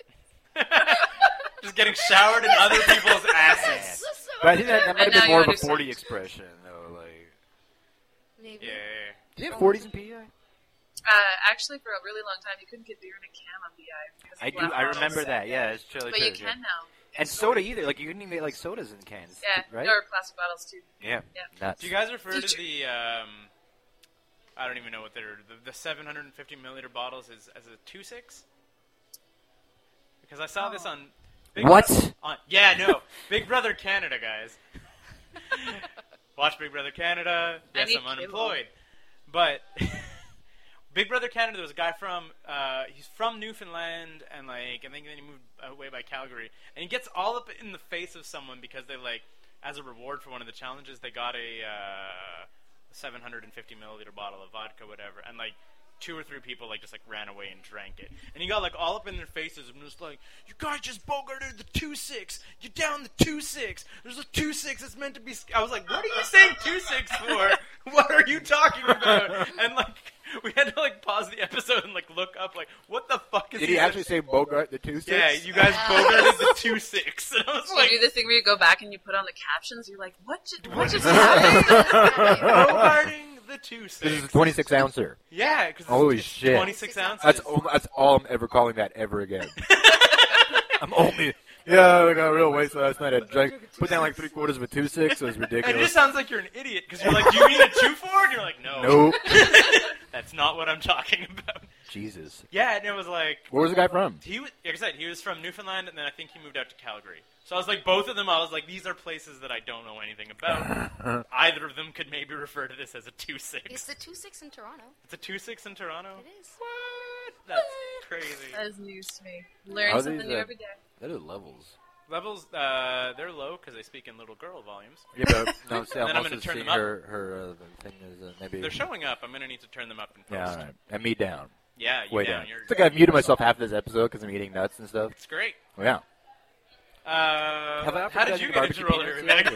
Just getting showered in other people's asses. That's so But I think that might have And now been you more of a understand. 40 expression, though. Like, Maybe. Yeah. do you have 40s in PEI? Actually, for a really long time, you couldn't get beer in a can on BI. because of I do. glass I bottles. remember that. Yeah, it's chilly. But you too, can now. And soda either. Like you couldn't even get sodas in cans. Yeah, Right. or plastic bottles too. Yeah. Yeah. Nuts. Do you guys refer to Future. the, I don't even know what they're, the 750 milliliter bottles as a 2.6? Because I saw this on What? Big Brother Canada, guys. Watch Big Brother Canada. I Yes, need I'm unemployed. But Big Brother Canada, there was a guy from, he's from Newfoundland, and I think then he moved away by Calgary. And he gets all up in the face of someone because they, as a reward for one of the challenges, they got a 750 milliliter bottle of vodka, whatever. And, 2 or 3 people like just like ran away and drank it, and he got like all up in their faces and was like, "You guys just bogarted the 2-6. You're down the 2-6. There's a 2-6. It's meant to be." I was like, "What are you saying 2-6 for? What are you talking about?" And like we had to like pause the episode and like look up like, what the fuck is? Did he actually say Bogart the 2-6? Yeah, you guys bogarted the 2-6. And I was You like, do the thing where you go back and you put on the captions. You're like, what just happened? bogarting the 2-6. This is a 26 ouncer. Yeah, because Holy it's shit. 26 ounces. That's all I'm ever calling that ever again. I'm only. Yeah, I got real wasted last night. I drank, put down like 3/4 of a 2-6. It was It ridiculous. just sounds like you're an idiot because you're like, "Do you mean a 2-4?" And you're like, "No, Nope. that's not what I'm talking about." Jesus. Yeah, and it was like Where was the guy from? he was. Like I said, he was from Newfoundland, and then I think he moved out to Calgary. So I was like, both of them. I was like, these are places that I don't know anything about. Either of them could maybe refer to this as a 2-6. It's the 2-6 in Toronto. It's a 2-6 in Toronto. It is. What? That's crazy. That is news to me. Learn How are something these, new every day. That is levels. Levels, they're low because they speak in little girl volumes. Yeah, but no, see, Then I'm I'm also gonna turn seeing them up. her thing is maybe. They're showing up. I'm gonna need to turn them up in post. Yeah, all right. And me down. Yeah, you Way down. down. You're, It's like I've muted myself half this episode because I'm eating nuts and stuff. it's great. Yeah. How did you get into roller derby, Meg?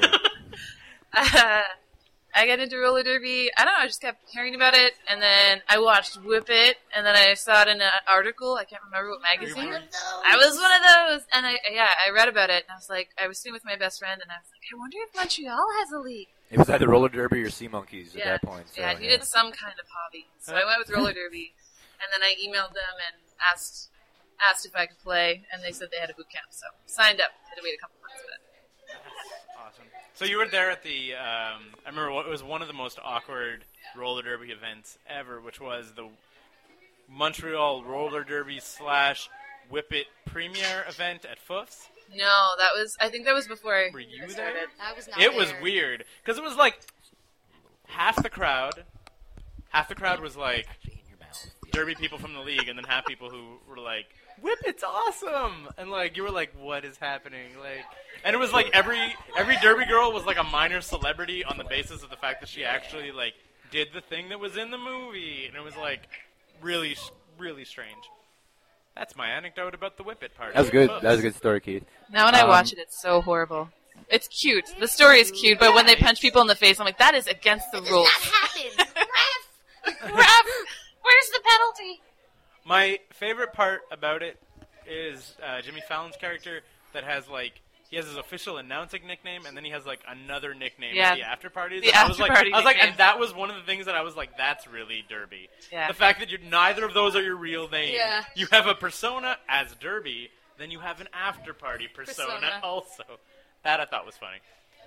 I got into roller derby. I don't know. I just kept hearing about it, and then I watched Whip It, and then I saw it in an article. I can't remember what magazine. I was one of those, and I read about it, and I was like, I was sitting with my best friend, and I was like, I wonder if Montreal has a league. It was either roller derby or sea monkeys Yeah. at that point. So, Yeah, I needed some kind of hobby, so I went with roller derby, and then I emailed them and asked if I could play, and they said they had a boot camp, so signed up. Had to wait a couple months, but. Awesome. So you were there at the, I remember it was one of the most awkward roller derby events ever, which was the Montreal Roller Derby / Whip It premiere event at Foof's. No, I think that was before I Were you started. there? I was not It was there. weird because it was like half the crowd was like derby people from the league, and then half people who were like, "Whip It's awesome!" And like you were like, "What is happening?" Like, and it was like every derby girl was like a minor celebrity on the basis of the fact that she actually like did the thing that was in the movie, and it was like really really strange. That's my anecdote about the Whip It party. That was good. That was a good story, Keith. Now when I watch it, it's so horrible. It's cute. The story is cute, but when they punch people in the face, I'm like, that is against the rules. That happened. Ref, where's the penalty? My favorite part about it is Jimmy Fallon's character that has like he has his official announcing nickname, and then he has like another nickname at the after parties. The And I was after like, party nickname. and that was one of the things that I was like, that's really Derby. Yeah. The fact that neither of those are your real name. Yeah. You have a persona as Derby, then you have an after party persona also. That I thought was funny.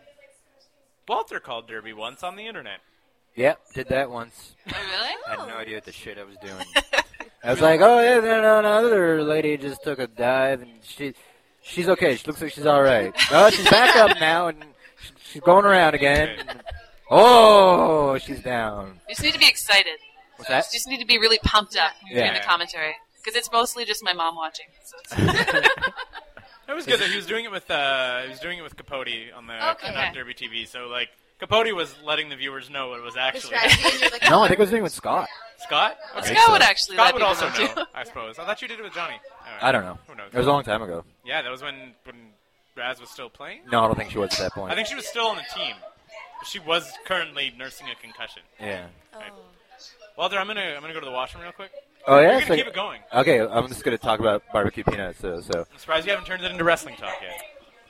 Walter called Derby once on the internet. Yep, did that once. Oh, really? I had no idea what the shit I was doing. I was like, oh yeah, then another lady just took a dive, and she's okay. She looks like she's all right. Oh, she's back up now, and she's going around again. Oh, she's down. You just need to be excited. What's that? You just need to be really pumped up when you're doing Yeah. the commentary. Because it's mostly just my mom watching. So it's It was good that he was doing it with Capote on the Okay. on Derby TV. So like Capote was letting the viewers know what it was The actually. strategy into the No, I think I was doing it with Scott. Scott? Okay. Scott would actually Scott let would people also know, know, too. I suppose. I thought you did it with Johnny. I don't know. Who knows? It was a long time ago. Yeah, that was when Raz was still playing. No, I don't think she was at that point. I think she was still on the team. She was currently nursing a concussion. Yeah. Walter, I'm gonna go to the washroom real quick. Oh yeah. We're so- gonna keep it going. Okay, I'm just gonna talk about barbecue peanuts. So I'm surprised you haven't turned it into wrestling talk yet.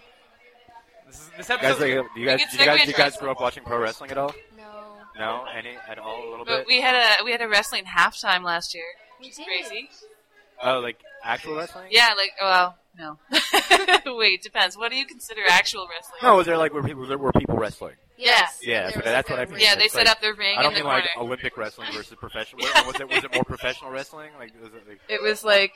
This guys, episode. like, do you guys grow up watching pro wrestling at all? No. No, any at all? A little But bit. we had a wrestling halftime last year. We did. Crazy. Oh, like actual wrestling? Yeah, like, well, no. Wait, depends. What do you consider actual wrestling? No, was there like were people wrestling? Yes. Yeah, There so was that's like what I a mean. Yeah, ring. they It's set like- up their ring I don't in the mean like corner. Olympic wrestling versus professional. Yeah. Was it more professional wrestling? Like was it like It was like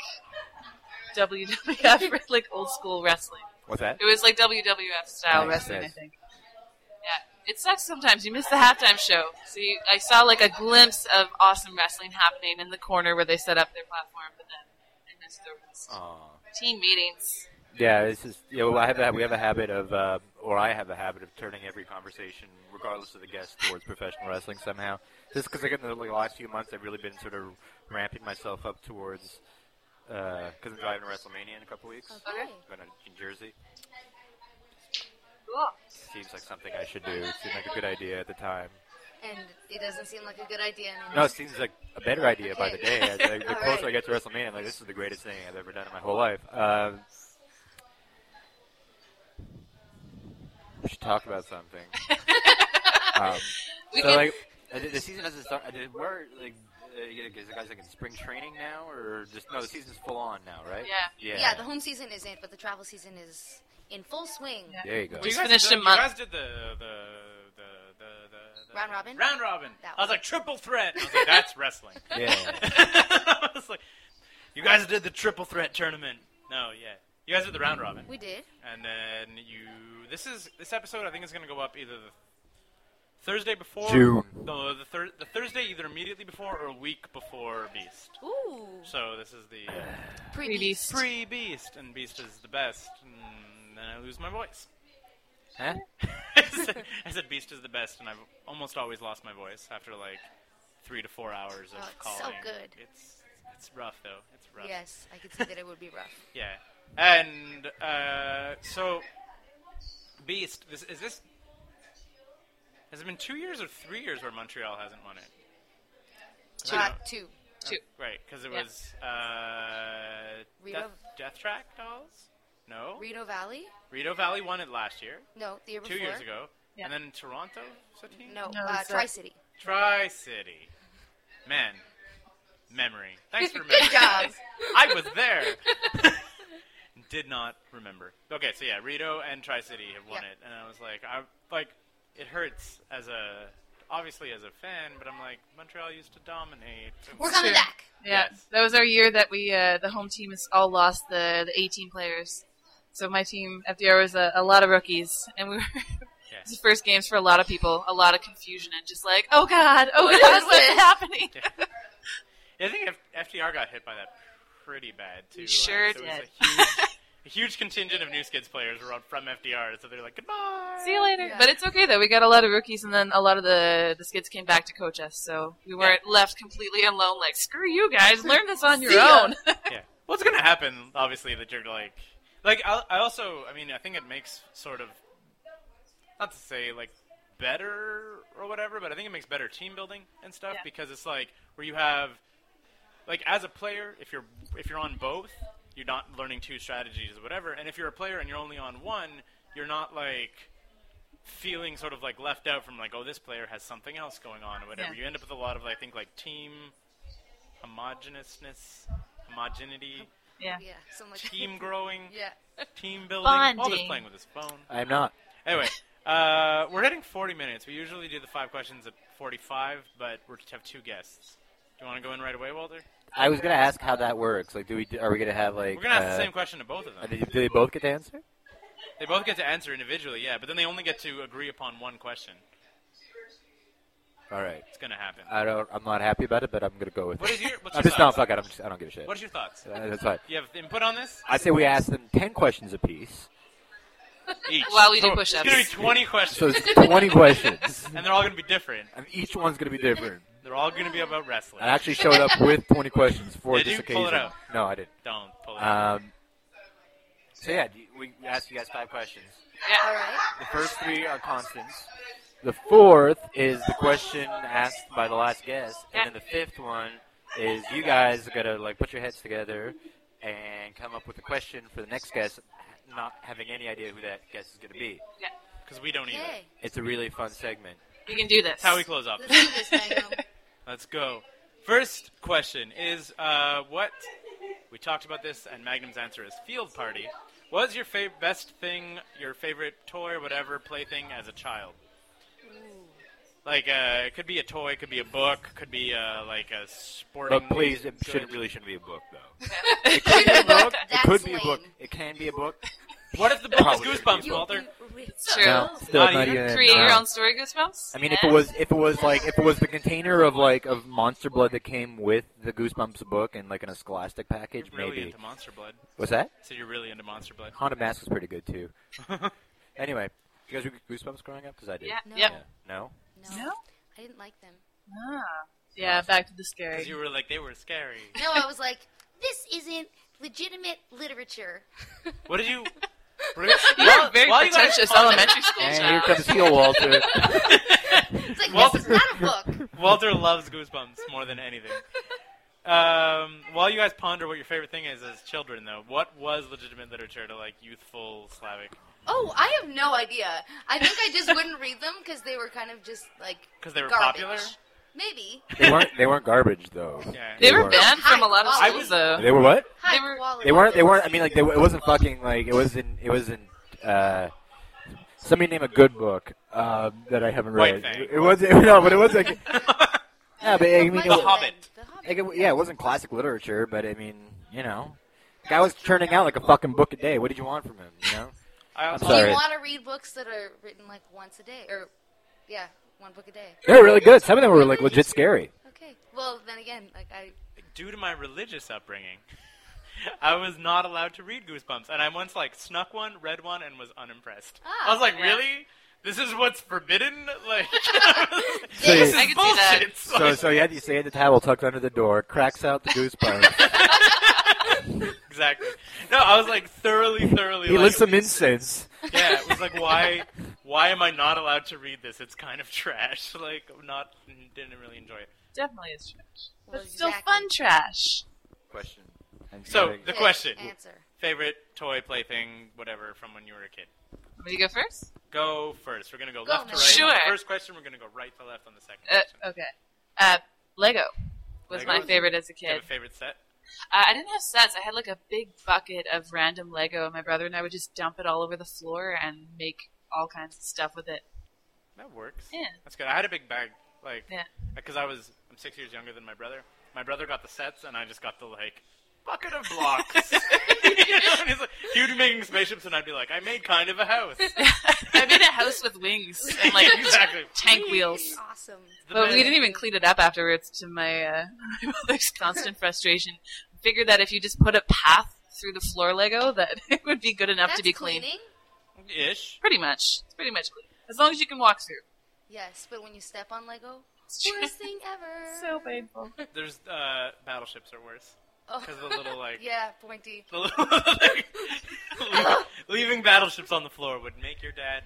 WWF, like old school wrestling. what's that? It was like WWF style Nice, wrestling, nice. I think. Yeah, it sucks sometimes. You miss the halftime show. So I saw like a glimpse of awesome wrestling happening in the corner where they set up their platform, but then I missed the rest. Aw. Team meetings. Yeah, this is. You know, we have a habit of, or I have a habit of turning every conversation, regardless of the guest, towards professional wrestling somehow. Just because in the last few months, I've really been sort of ramping myself up towards. Because I'm driving to WrestleMania in a couple weeks. Okay. Going to in Jersey. Cool. Seems like something I should do. It seemed like a good idea at the time. And it doesn't seem like a good idea anymore. No, it seems like a better idea by the Okay. day. The All closer right. I get to WrestleMania, I'm like, this is the greatest thing I've ever done in my whole life. We should talk about something. We So, can- like, the season hasn't started. Where, like, is the guys like in spring training now, or just no? The season's full on now, right? Yeah. Yeah, the home season isn't, but the travel season is in full swing. Yeah. There you go. We You guys finished did, a month. You guys did the Round robin? Round robin. That I was like triple threat. I was like, that's wrestling. Yeah. I was like, you guys did the triple threat tournament. No, yeah. You guys did the round robin. We did. And then this episode I think is going to go up either the Thursday before June. No, the Thursday either immediately before or a week before Beast. Ooh. So this is the Pre-Beast. pre-Beast, and Beast is the best. And then I lose my voice. Huh? I said Beast is the best, and I've almost always lost my voice after like 3 to 4 hours of Oh, it's so calling. good. It's rough though. It's rough. Yes, I could see that it would be rough. Yeah. And so Beast, has it been 2 years or 3 years where Montreal hasn't won it? Two. Two. Right, because it Yeah. was Rito- Death Track Dolls? No. Rito Valley? Rito Valley won it last year, No, the year before. 2 years ago. Yeah. And then Toronto was a team? No, No, it's Tri-City. Tri-City. Man. Memory. Thanks for Good remembering. job. I was there. Did not remember. Okay, so yeah, Rito and Tri-City have won Yeah. it, and I was like, it hurts obviously as a fan, but I'm like, Montreal used to dominate. We're coming Sure. back. Yeah, Yes. that was our year that we the home team has all lost the 18 players. So my team FDR was a lot of rookies, and we were Yeah. the first games for a lot of people, a lot of confusion and just like, oh god, What is what's this? happening? Yeah. I think FDR got hit by that pretty bad too. We sure there was did. a huge contingent of New Skids players were from FDR, so they're like, goodbye. See you later. Yeah. But it's okay though. We got a lot of rookies, and then a lot of the skids came back to coach us, so we weren't left completely alone. Like, screw you guys, learn this on your See ya. own. Yeah. What's gonna happen? Obviously, that you're like I think it makes sort of, not to say like better or whatever, but I think it makes better team building and stuff Yeah. because it's like where you have like as a player, if you're on both, you're not learning two strategies or whatever, and if you're a player and you're only on one, you're not like feeling sort of like left out from like, oh, this player has something else going on or whatever. Yeah. You end up with a lot of I think like team homogeneity, Yeah. Yeah, something like team growing, Yeah. team building. All this Bonding. playing with his phone. I'm not. Anyway, we're hitting 40 minutes. We usually do the 5 questions at 45, but we're to have 2 guests. Do you want to go in right away, Walter? I was gonna ask how that works. Like, are we gonna have like? We're gonna ask the same question to both of them. Do they both get to answer? They both get to answer individually, yeah, but then they only get to agree upon one question. All right. It's gonna happen. I'm not happy about it, but I'm gonna go with What it. is your? What's I'm your just not thoughts? fuck it. I don't give a shit. What is your thoughts? That's fine. You have input on this? I say we ask them 10 questions apiece. Each. While we do So push-ups. It's gonna be 20 So questions, it's 20 questions, and they're all gonna be different. and each one's gonna be different. They're all gonna be about wrestling. I actually showed up with 20 questions for Did this you? occasion. Pull it out. No, I didn't. Don't pull it. out. So yeah, we asked you guys 5 questions. All right. The first 3 are constants. The 4th is the question asked by the last guest, and then the 5th one is you guys gotta like put your heads together and come up with a question for the next guest, not having any idea who that guest is gonna be. Because we don't either. Okay. It's a really fun segment. We can do this. That's how we close off. Let's do this, Daniel. Let's go. First question is what we talked about this, and Magnum's answer is Field Party. What was your best thing, your favorite toy or whatever plaything as a child? Like it could be a toy, could be a book, could be like a sporting. But please, it good. shouldn't be a book though. It could be a book. It could be a book. It can be a book. What if the book is Probably. Goosebumps, You, Walter? It's true. No, still Not not even. even. Create no. your own story, Goosebumps. I mean, if it was the container of Monster Blood that came with the Goosebumps book and like in a Scholastic package, You're really maybe. into Monster Blood. What's that? So you're really into Monster Blood. Haunted Mask was pretty good too. Anyway, you guys read Goosebumps growing up? Because I did. Yeah. No. Yep. Yeah. No. No? I didn't like them. Ah. Yeah, back to the scary. Because you were like, they were scary. No, I was like, this isn't legitimate literature. What did you... You were very While you guys pretentious ponder- elementary school And child. here comes Heel Walter. It's like, Well- this is not a book. Walter loves Goosebumps more than anything. While you guys ponder what your favorite thing is as children, though, what was legitimate literature to, like, youthful Slavic? Oh, I have no idea. I think I just wouldn't read them because they were kind of just like Because they were garbage. popular? Maybe. They weren't garbage though. Yeah. They were were. banned from a lot of High schools, though. They were what? High They were- quality. They weren't. I mean, like, it wasn't fucking like it wasn't. Somebody name a good book that I haven't White read. Fang. It wasn't. No, but it was like. Yeah, but I mean, Like it, The was- Hobbit. The Hobbit. like, yeah, it wasn't classic literature, but I mean, you know, guy was churning out like a fucking book a day. What did you want from him? You know. I also, Do sorry. you want to read books that are written like once a day, or yeah, one book a day? They were really good. Some of them were like legit scary. Okay. Well, then again, like I. due to my religious upbringing, I was not allowed to read Goosebumps. And I once, like, snuck one, read one, and was unimpressed. Ah, I was like, yeah. really? This is what's forbidden? Like, So this you- is I could see that. bullshit. So you had the towel tucked under the door, cracks out the Goosebumps. Exactly. No, I was like thoroughly He like, lit some incense. yeah, it was like, why am I not allowed to read this? It's kind of trash. Like, didn't really enjoy it. Definitely is trash. Well, But still exactly. fun trash. Question. So, the Okay, question. Answer. Favorite toy, plaything, whatever, from when you were a kid. Want me to go first? Go first. We're going to go Go, left to man. right. Sure. On the first question, we're going to go right to left on the second question. Okay. Lego was my Legos? favorite as a Do you have kid. a favorite set? I didn't have sets. I had like a big bucket of random Lego, and my brother and I would just dump it all over the floor and make all kinds of stuff with it. That works. Yeah. That's good. I had a big bag, like, Yeah. because I'm 6 years younger than my brother. My brother got the sets, and I just got the, like, bucket of blocks. You know, and he's like, he would be making spaceships, and I'd be like, I made kind of a house. I made a house with wings and like Exactly. tank wheels. Awesome. The But best. we didn't even clean it up afterwards, to my my mother's constant frustration. Figured that if you just put a path through the floor Lego, that it would be good enough That's to be clean. cleaning. Ish. Pretty much. It's pretty much clean. As long as you can walk through. Yes, but when you step on Lego, It's true. worst thing ever. So painful. There's, battleships are worse. Oh. Because the little, like, Yeah, pointy. the little, like, leaving battleships on the floor would make your dad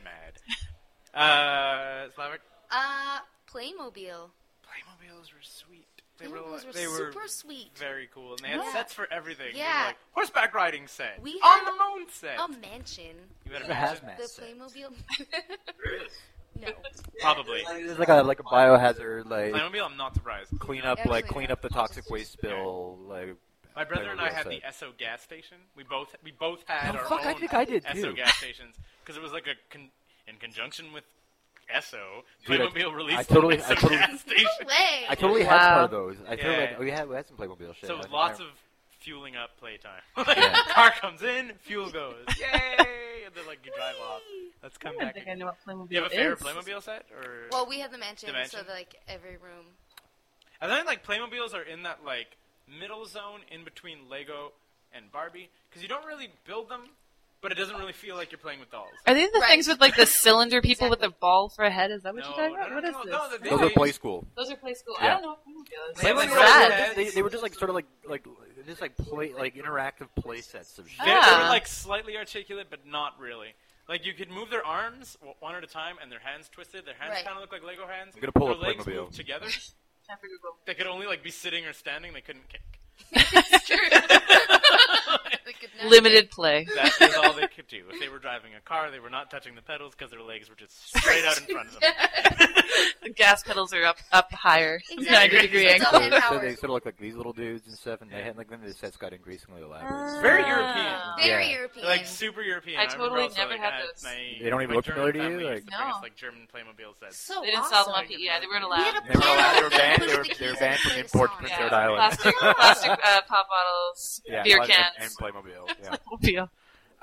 mad. Slavic? Playmobil. Playmobiles were sweet. Playmobiles were they were super sweet. very cool, and they had Yeah. sets for everything. They were Yeah. like horseback riding set, We on had the moon set. A mansion. You had a The mansion? hazmat The set. Playmobil. No. Probably. There's like a biohazard Playmobil, I'm not surprised. clean Yeah, up actually, the toxic waste spill like. My brother and I Playmobil had set. the Esso gas station. We both had Oh, our fuck, I own think I did, Esso too. gas stations because it was like in conjunction with Esso. Dude, Playmobil released I totally- an I Esso totally- gas station. No way. I totally had Wow. one of those. I totally Yeah. had, we had some Playmobil shit. So Like, lots I- of fueling up playtime. Yeah. Car comes in, fuel goes, yay, and then like you drive off. Let's I come don't back. think I know what Playmobil Do you have a favorite is. Playmobil set, or? Well, we had the mansion, The mansion? so like every room. I think like Playmobiles are in that like middle zone in between Lego and Barbie because you don't really build them, but it doesn't really feel like you're playing with dolls. Are they the Right. things with like the cylinder people with Exactly. the ball for a head? Is that what No, you're talking about? no, What no, is no, this? no, they- Those are play school. Those are play school. Yeah. I don't know what Playmobil is. They have, What's like, that? little They were just like sort of like play interactive play sets of shit. They were Ah. like slightly articulate, but not really. Like you could move their arms one at a time, and their hands twisted. Their hands Right. kind of look like Lego hands. I'm gonna pull their up legs Playmobil. moved together. Time for Google. They could only like be sitting or standing. They couldn't kick. It's true. They could not Limited play. That is all they could do. If they were driving a car, they were not touching the pedals because their legs were just straight out in front of them. The gas pedals are up higher, Exactly. 90-degree It's angle. all hand So powered. they sort of look like these little dudes and stuff, and they had like then the sets got increasingly elaborate. Very European. Very Yeah. European. Like super European. I remember totally also, never like, had at those. They don't even my look German familiar to you? family Like- used to bring us No. like German Playmobil sets. so They didn't awesome. sell them on PE. They weren't We allowed. had a They were allowed. They were piano banned. with They were the keys and banned from play the import song. to Yeah. Prince Edward Island. Plastic pop bottles, Yeah, beer and cans. Playmobil. Yeah. Playmobil.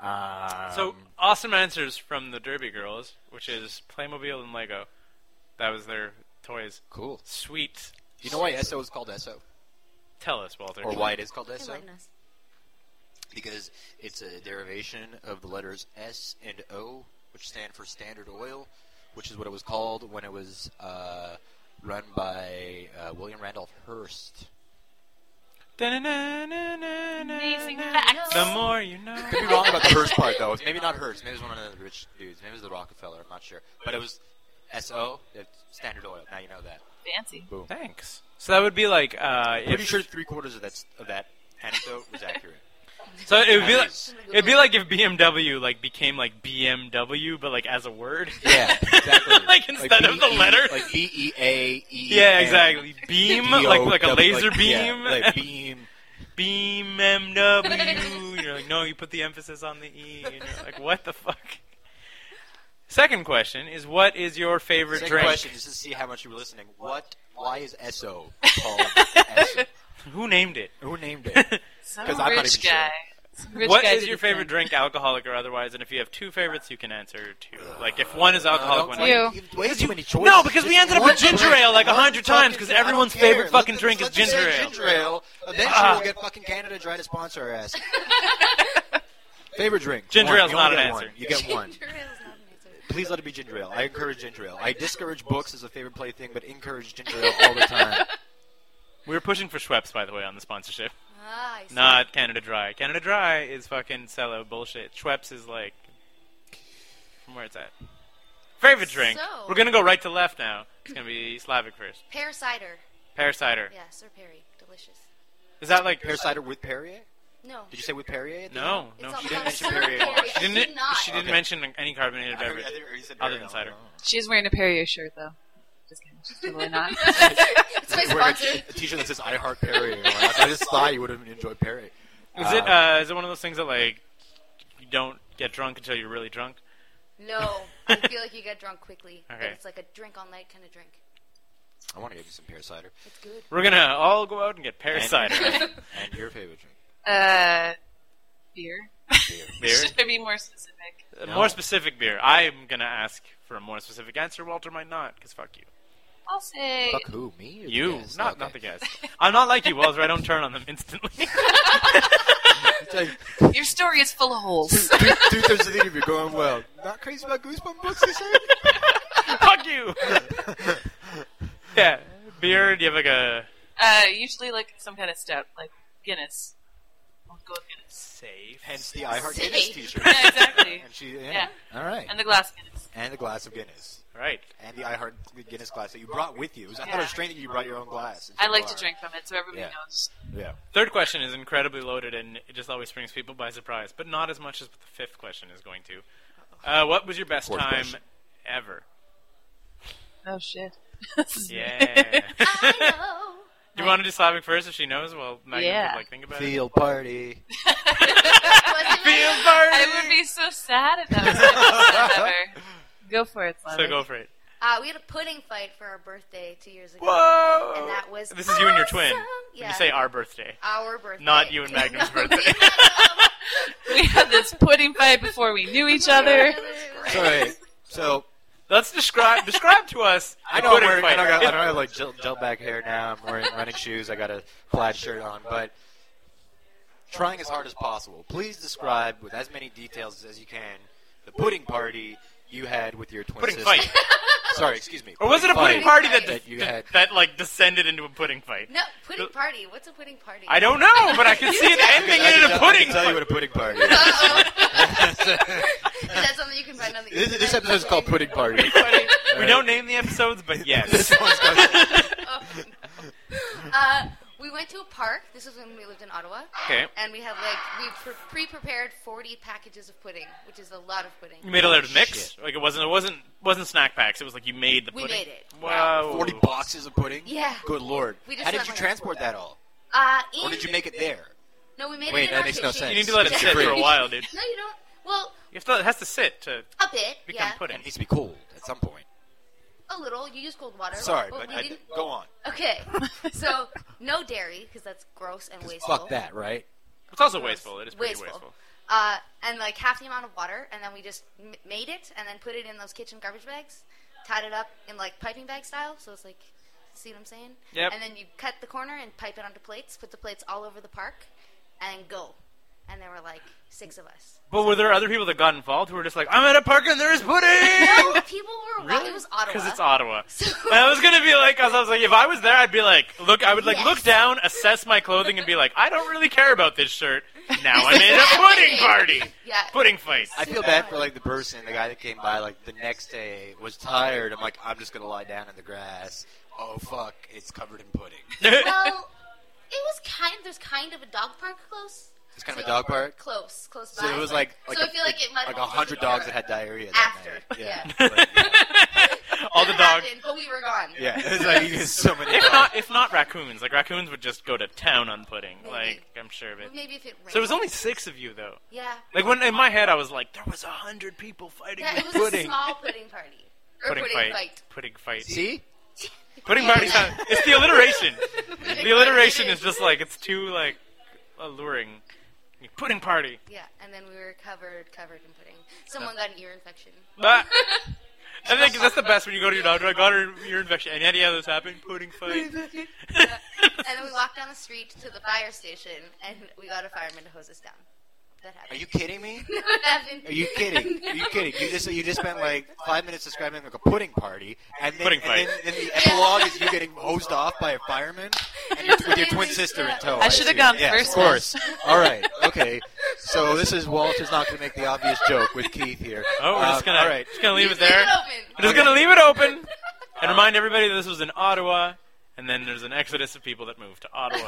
So, awesome answers from the Derby Girls, which is Playmobil and Lego. That was their toys. Cool. Sweet. You know why SO is called SO? Tell us, Walter. Or why it is called SO? Enlighten us. Because it's a derivation of the letters S and O, which stand for Standard Oil, which is what it was called when it was run by William Randolph Hearst. Amazing facts. The more you know. Could be wrong about the Hearst part, though. Maybe not Hearst. Maybe it was one of the rich dudes. Maybe it was the Rockefeller. I'm not sure. But it was SO, Standard Oil. Now you know that. Fancy. Boom. Thanks. So that would be like, Pretty sure 3/4 of that anecdote was accurate. So it would be like if BMW like became like BMW, but like as a word. Yeah, exactly. Like instead of the letter. Like BEAE. Yeah, exactly. Beam, like a laser beam. Yeah, like beam. Beam MW. You're like, no, you put the emphasis on the E. And you're like, what the fuck? Second question is, what is your favorite Second drink? question is to see how much you were listening. Why is SO called SO? Who named it? Who named it? Some 'Cause I'm not rich even guy. sure. Some rich What guy is did your the favorite thing. drink, alcoholic or otherwise? And if you have two favorites, you can answer two. Like if one is alcoholic, one You. is. Way too many choices. No, because we Just ended up one with ginger drink. ale like 100 times because I don't everyone's care. favorite fucking drink is Let's just ginger say ale. Ginger ale. Eventually, we'll get fucking Canada Dry to sponsor our ass. Favorite drink. Ginger One. ale's You not only an get answer. one. You get one. Ginger ale is not an answer. Please let it be ginger ale. I encourage ginger ale. I discourage books as a favorite plaything, but encourage ginger ale all the time. We were pushing for Schweppes, by the way, on the sponsorship. Ah, I see. Not Canada Dry. Canada Dry is fucking sellout bullshit. Schweppes is like from where it's at. Favorite drink. So- We're gonna go right to left now. It's gonna be Slavic first. Pear cider. Pear cider. Yeah, Sir Perry. Delicious. Is that like Pear cider with Perrier? No. Did you say with Perrier? at the No, end? It's no. all She about didn't mention Sir Perrier. Perry. She didn't. did not. She didn't Okay. mention any carbonated I heard- beverage I heard you said other Perrier. than cider. She's wearing a Perrier shirt, though. Just kidding. She's totally not. It's my Wearing sponsor. a t-shirt that says I heart Perrier. I just thought you would have enjoyed Perrier. Is it one of those things that like you don't get drunk until you're really drunk? No. I feel like you get drunk quickly. Okay. But it's like a drink all night kind of drink. I want to give you some pear cider. It's good. We're gonna all go out and get pear And- cider. And your favorite drink? Beer. Beer? Should I be more specific? A more specific beer. I'm gonna ask for a more specific answer. Walter might not, because fuck you. I'll say. Fuck who? Me? Or the You, guest? not Okay. the guest. I'm not like you, Walter. I don't turn on them instantly. It's like, Your story is full of holes. two-thirds of the interview going well. Not crazy about Goosebump books, you said? Fuck you. Yeah, beer. Do you have like a Usually like some kind of stout, like Guinness. I'll go with Guinness. safe? Hence the I Heart Safe. Guinness t-shirt. Yeah, exactly. And she, Yeah. All right. And the glass Guinness. And the glass of Guinness. Right. And the I Heart Guinness glass that you brought with you. I thought it Yeah. was strange that you brought your own glass. I like to drink from it, so everybody Yeah. knows. Yeah. Third question is incredibly loaded, and it just always brings people by surprise. But not as much as what the fifth question is going to. What was your best Fourth time question. ever? Oh shit. Yeah. I know. Do you want to do Slavic first if she knows? Well, Megan Yeah. could like think about it. Field party. Was it Field my- party. I would be so sad if that was my best time ever. Go for it, Slavic. So go for it. We had a pudding fight for our birthday 2 years ago. Whoa! And that was This is you and your twin. awesome. When Yeah. you say our birthday, Our birthday. not you and Magnum's No, birthday. We had this pudding fight before we knew each other. Sorry. So, Let's describe to us. I the know I'm pudding wearing, fight. I don't have like gel back hair now. I'm wearing running shoes. I got a plaid shirt on, but trying as hard as possible. Please describe with as many details as you can the pudding party you had with your twin Pudding sister. fight. Sorry, excuse me. Or was it a pudding fight party that you had? that like descended into a pudding fight? No, pudding party. What's a pudding party? I don't know, but I can see it ending in a I pudding can tell you fight. what a pudding party is. Is that something you can find on the internet? This episode is called Pudding Party. We don't name the episodes, but yes. This one's called Oh, no. We went to a park. This was when we lived in Ottawa. Okay. And we had we pre-prepared 40 packages of pudding, which is a lot of pudding. You made a lot of mix. Like it wasn't snack packs. It was like you made the We pudding. made it. Wow. 40 boxes of pudding? Yeah. Good lord. We just How did went you like- transport that all? Or did you make it there? No, we made Wait, it in that our makes no kitchen. sense. You need to let it It's sit for a free. while, dude. No, you don't. Well, It has to sit to a bit, become yeah. pudding. It needs to be cooled at some point. A little. You use cold water. Sorry, but but we I, didn't. go on. Okay, so no dairy because that's gross and 'Cause wasteful. fuck that, right? It's also wasteful. It is pretty Wasteful. wasteful. And like half the amount of water, and then we just made it, and then put it in those kitchen garbage bags, tied it up in like piping bag style, so it's like, see what I'm saying? Yep. And then you cut the corner and pipe it onto plates, put the plates all over the park, and go. And there were like 6 of us. But were there other people that got involved who were just like, I'm at a park and there's pudding? No, people were. Really? It was Ottawa. Because it's Ottawa. So- And I was gonna be like, cause I was like, if I was there, I'd be like, I would Yes. look down, assess my clothing, and be like, I don't really care about this shirt. Now I'm in a pudding party. Yeah. Pudding fight. I feel bad for like the person, the guy that came by like the next day was tired. I'm like, I'm just gonna lie down in the grass. Oh fuck, it's covered in pudding. Well, there's kind of a dog park close. It's kind of a dog park. Close by. So it was like so I feel like it might like have 100 dogs that had diarrhea that after. night. Yeah. Like, All the It dogs. happened, but we were gone. yeah. It's like you get so many dogs. If not raccoons. Like raccoons would just go to town on pudding. Maybe. Like I'm sure of it. Maybe if it rained. So it was only 6 of you though. Yeah. Like when in my head I was like, there was 100 people fighting Yeah, it with was pudding. a small pudding party. Or pudding fight. Pudding fight. See? Pudding party sound. It's the alliteration. The alliteration is just like it's too like alluring. Pudding party. Yeah, and then we were covered in pudding. Someone got an ear infection. Ah. I think that's the best when you go to your doctor. I got her ear infection. And yeah, this happened. Pudding fight. And then we walked down the street to the fire station, and we got a fireman to hose us down. That happened. Are you kidding me? No, it happened. Are you kidding? Are you kidding? You just spent like 5 minutes describing like a pudding party, and then, Pudding and fight. then the epilogue is you getting hosed off by a fireman and with your twin sister in tow. I should have see. gone Yes, first, of course. All right. Okay. So this is Walter's not going to make the obvious joke with Keith here. Oh, we're just gonna all right. leave it Leave there. it open. We're just gonna leave it open and remind everybody that this was in Ottawa, and then there's an exodus of people that moved to Ottawa.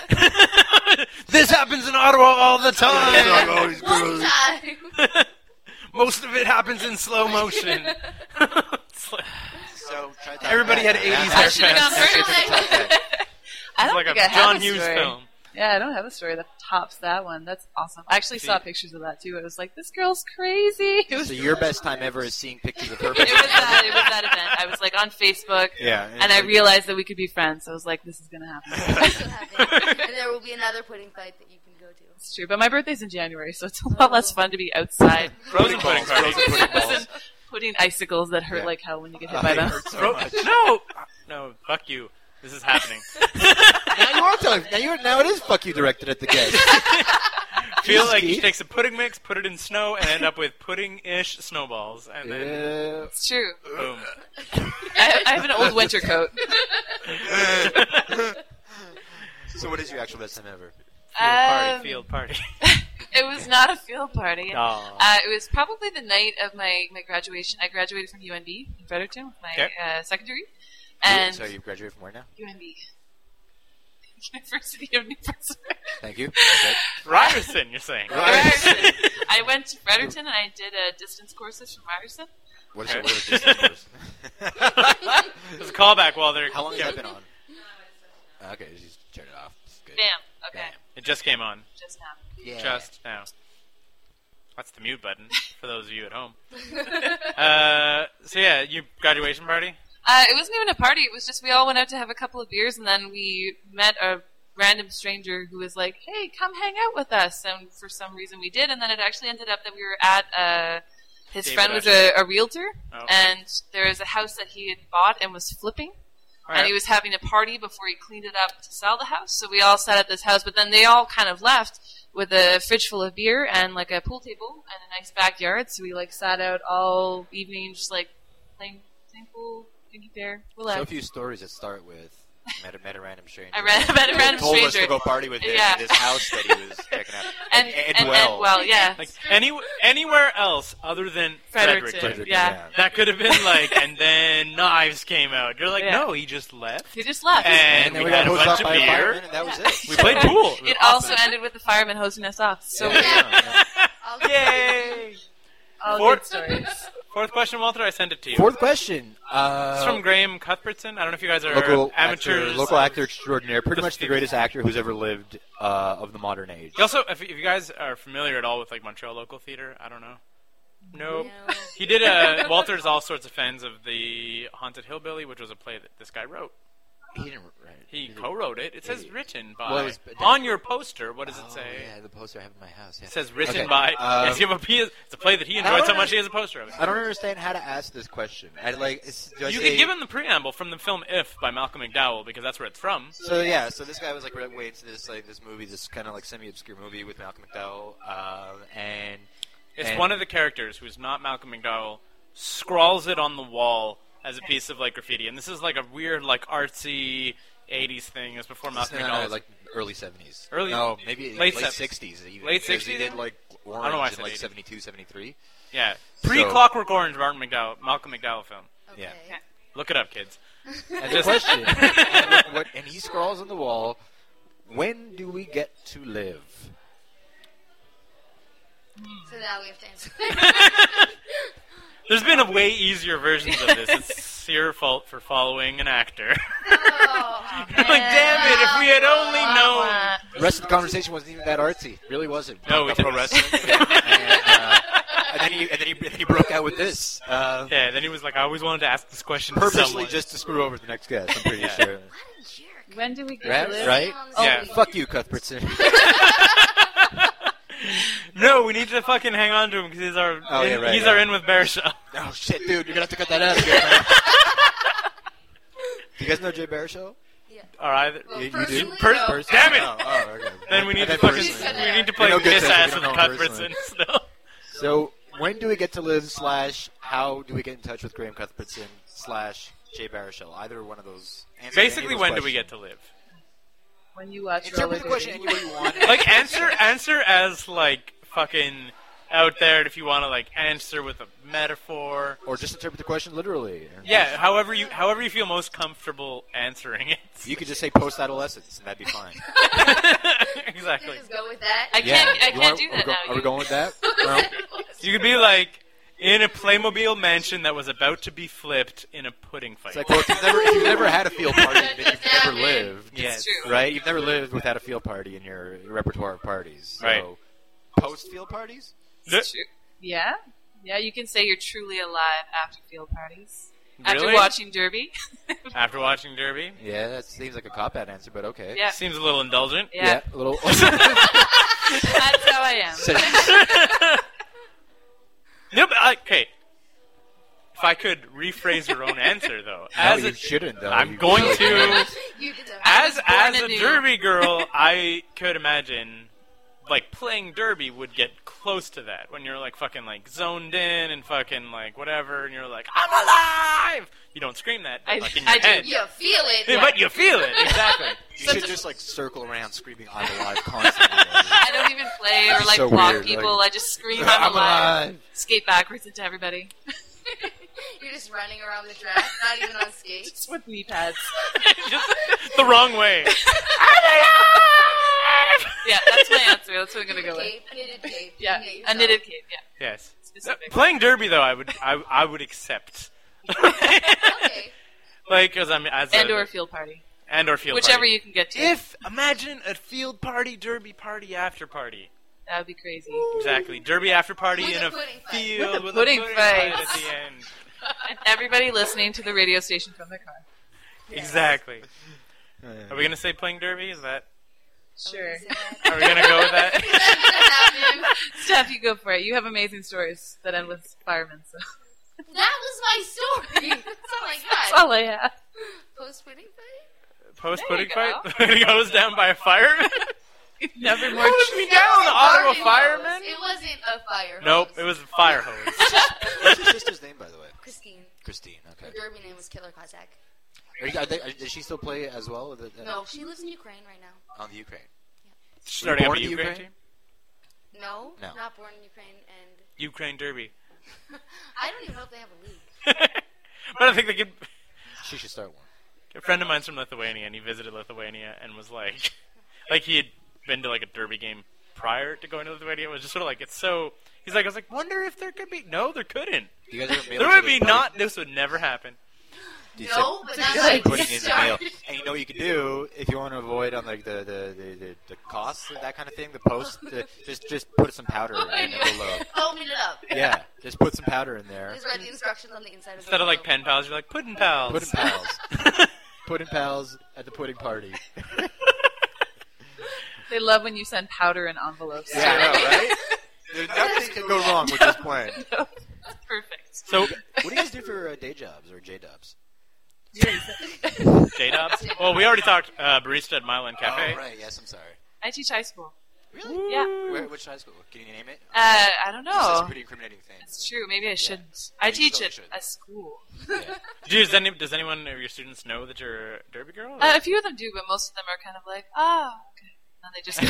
This happens in Ottawa all the time. One time. Most of it happens in slow motion. It's like, So try to Everybody had 80s I should have gone That's first. it for the top guy. I don't like think a I have John a Hughes story. film. Yeah, I don't have a story that tops that one. That's awesome. I actually saw pictures of that too. It was like, this girl's crazy. It was, So your best time ever is seeing pictures of her. it was that event. I was like on Facebook, Yeah. and I realized that we could be friends. So I was like, this is gonna happen. That's what happened. And there will be another pudding fight that you can go to. It's true, but my birthday's in January, so it's a lot less fun to be outside. Frozen pudding party. Listen, putting icicles that hurt like hell when you get hit by They them. hurt so much. No, fuck you. This is happening. Now you are telling. Now it is fuck you directed at the guest. Feel like Keith. you take some pudding mix, put it in snow, and end up with pudding-ish snowballs, and then Yeah. It's true. boom. I have an old winter coat. So what is your actual best time ever? Field party. It was not a field party. Aw. It was probably the night of my graduation. I graduated from UNB in Fredericton with my secondary. And So you graduated from where now? UNB. University of New Brunswick. Thank you. Okay. Ryerson, you're saying. Ryerson. I went to Fredericton and I did distance courses from Ryerson. What is your distance course? There's a callback while they're... How long has that been on? Okay, just turn it off. It's good. Bam. Okay. Bam. It just came on. Just now. Yeah. Just now. That's the mute button for those of you at home. So yeah, you graduation party? It wasn't even a party. It was just we all went out to have a couple of beers, and then we met a random stranger who was like, "Hey, come hang out with us." And for some reason, we did. And then it actually ended up that we were at his David friend was Usher. a realtor, Oh. and there was a house that he had bought and was flipping. And he was having a party before he cleaned it up to sell the house. So we all sat at this house, but then they all kind of left with a fridge full of beer and like a pool table and a nice backyard. So we like sat out all evening, just like playing pool, drinking beer, So relax. a few stories that start with met a random stranger. I met a random told us stranger. to go party with him Yeah. at his house that he was checking out. and well, yeah. Like anywhere else other than Fredericton. Fredericton. Yeah. That could have been like, and then knives came out. You're like, Yeah. no, he just left. He just left. And then we we had got a hosed bunch off of by a beer. fireman, and that was it. We played pool. It also ended with the fireman hosing us off. So All good. Yay! all Four- good stories. Fourth question, Walter. I sent it to you. Fourth question. It's from Graham Cuthbertson. I don't know if you guys are Local amateurs. actor extraordinaire. Pretty much the greatest actor who's ever lived of the modern age. He also, if you guys are familiar at all with like Montreal local theater, I don't know. Nope. No. He did Walter's all sorts of fans of the Haunted Hillbilly, which was a play that this guy wrote. He didn't write it. He co-wrote it. It says written by. Well, it was- on your poster, what does it Oh, say? yeah, the poster I have in my house. Yeah. It says written Okay, by. Yes, you have a piece. It's a play that he enjoyed so don't much he has a poster of it. I don't understand how to ask this question. Do I You say- could give him the preamble from the film If by Malcolm McDowell because that's where it's from. So yeah, so this guy was like way into this movie, this kind of like semi-obscure movie with Malcolm McDowell, and It's one of the characters who's not Malcolm McDowell scrawls it on the wall as a piece of like graffiti, and this is like a weird like artsy 80s thing. It's before Malcolm McDowell. like early 70s. No, maybe late late 60s. 60s. Even, Late because 60s? He did like I don't know why I Orange said in like 80s. 72, 73. Yeah, pre-Clockwork Orange, Malcolm McDowell film. Okay. Yeah. Look it up, kids. And the question, and he scrawls on the wall, when do we get to live? So now we have to answer. There's been a way easier versions of this. It's your fault for following an actor. Oh, You're like, damn it, if we had only known. The rest of the conversation wasn't even that artsy. Really wasn't. No, we Talked about pro wrestling. and then he broke out with this. Yeah, then he was like, I always wanted to ask this question to Purposely someone. just to screw over the next guest, I'm pretty Yeah. sure. what a jerk. When do we get Right? to live? Right? Yeah. Fuck you, Cuthbertson. No, we need to fucking hang on to him because he's our he's our in with Bear show. Oh shit, dude, you're gonna have to cut that out of here, man. Do you guys know Jay Baruchel? All right. Well, You do? personally, Per- no. Damn it! Oh, okay. Then we need to I fucking personally. we need to You play know good piss sense, ass you with don't know personally. Cuthbertson still. So, when do we get to live / how do we get in touch with Graham Cuthbertson / Jay Baruchel? Either one of those. Answer any Basically, of those when do we questions. get to live? When you watch Interpret roller the question derby. any way you want. Like answer as like fucking out there if you want to like answer with a metaphor. Or just interpret the question literally. Yeah, however you feel most comfortable answering it. You could just say post-adolescence, and that'd be fine. Exactly. Just go with that. I can't do that now. Are we going with that? Well, You could be like in a Playmobil mansion that was about to be flipped in a pudding fight. it's like, well, if you've never had a field party, then you've never lived. Yes. true. Right? You've never lived without a field party in your repertoire of parties. So, Right. Post-field parties? It's true. Yeah? Yeah, you can say you're truly alive after field parties. After Really? watching Derby. After watching Derby? Yeah, that seems like a cop-out answer, but okay. Yeah. Seems a little indulgent. Yeah. A little. That's how I am. No, but okay. If I could rephrase your own answer, though, No, as you a, shouldn't, though. I'm You going should. to, You did that. as a anew. Derby girl, I could imagine, like playing Derby would get close to that when you're like fucking like zoned in and fucking like whatever, and you're like, I'm alive. You don't scream that, but, like in your I do. head, You feel it. Yeah, but you feel it exactly. You should just like circle around screaming "I'm alive" constantly. I don't even play or like so block weird, people. like- I just scream, I'm alive. Skate backwards into everybody. You're just running around the track, not even on skates. Just with knee pads. Just the wrong way. Yeah, that's my answer. That's what I'm going to go with. Cape, knitted cape. Yeah, You knit a knitted cape, yeah. Yes. Specific. Playing Derby though, I would accept. yourself. Okay. Like, because I'm as And a, or a field party. and or field Whichever party. you can get to. If imagine a field party, Derby party, after party. That would be crazy. Exactly, Derby after party With in a a pudding fight. field with pudding a pudding fight. fight at the end. And everybody listening to the radio station from their car. Exactly. Are we gonna say playing Derby? Is that? Sure. Are we gonna go with that? Steph, you go for it. You have amazing stories that end with firemen, so. That was my story. That's all I That's got. all I have. Post pudding fight? Post There pudding you fight. go. Pudding goes down by a fireman. Never more. Put me down, Ottawa fireman. It wasn't a fire hose. Nope, it was a fire hose. What's your sister's name, by the way? Christine. Christine. Okay. Her Derby name was Killer Cossack. Does she still play as well? No, she lives in Ukraine right now. On the Ukraine. Starting up born a in Ukraine Ukraine? team. No, No. not born in Ukraine, and Ukraine Derby. I don't even know if they have a league. But I think they could. She should start one. A friend of mine's from Lithuania, and he visited Lithuania and was like he had been to like a Derby game prior to going to Lithuania. It was just sort of like it's so. He's like, I was like, wonder if there could be. No, there couldn't. Do you guys ever mail There each would other be party? not. This would never happen. Do you No, send- but do not you like send pudding in the start. mail? And you know what you can do if you want to avoid on like the costs of that kind of thing. The post, just put some powder in an envelope. Open it up. Yeah, just put some powder in there. Just read the instructions on the inside of the Instead of like envelope. pen pals, you're like pudding pals. Pudding pals. Pudding pals at the pudding party. They love when you send powder in envelopes. Yeah, I know, right? There's nothing can go wrong with this plan. No, perfect. So, What do you guys do for day jobs or J-dubs? J-Dubs? Well, we already talked barista at Milan Cafe. Oh, right. Yes, I'm sorry. I teach high school. Really? Yeah. Which high school? Can you name it? I don't That's a know. pretty incriminating thing. It's true. Maybe I shouldn't. Yeah, I you teach totally at should. a school. Yeah. Does anyone of your students know that you're a Derby girl? or- A few of them do, but most of them are kind of like, okay. And they just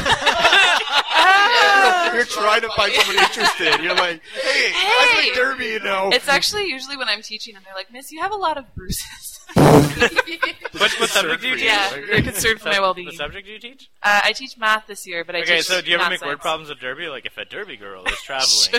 You're trying to find someone interested. You're like, hey, I play Derby, you know. It's actually usually when I'm teaching and they're like, Miss, you have a lot of bruises. What subject do you teach? Yeah, they're concerned for my well-being. The subject do you teach? I teach math this year, but I Okay, teach so do you ever math make word science. problems with Derby? Like if a Derby girl is traveling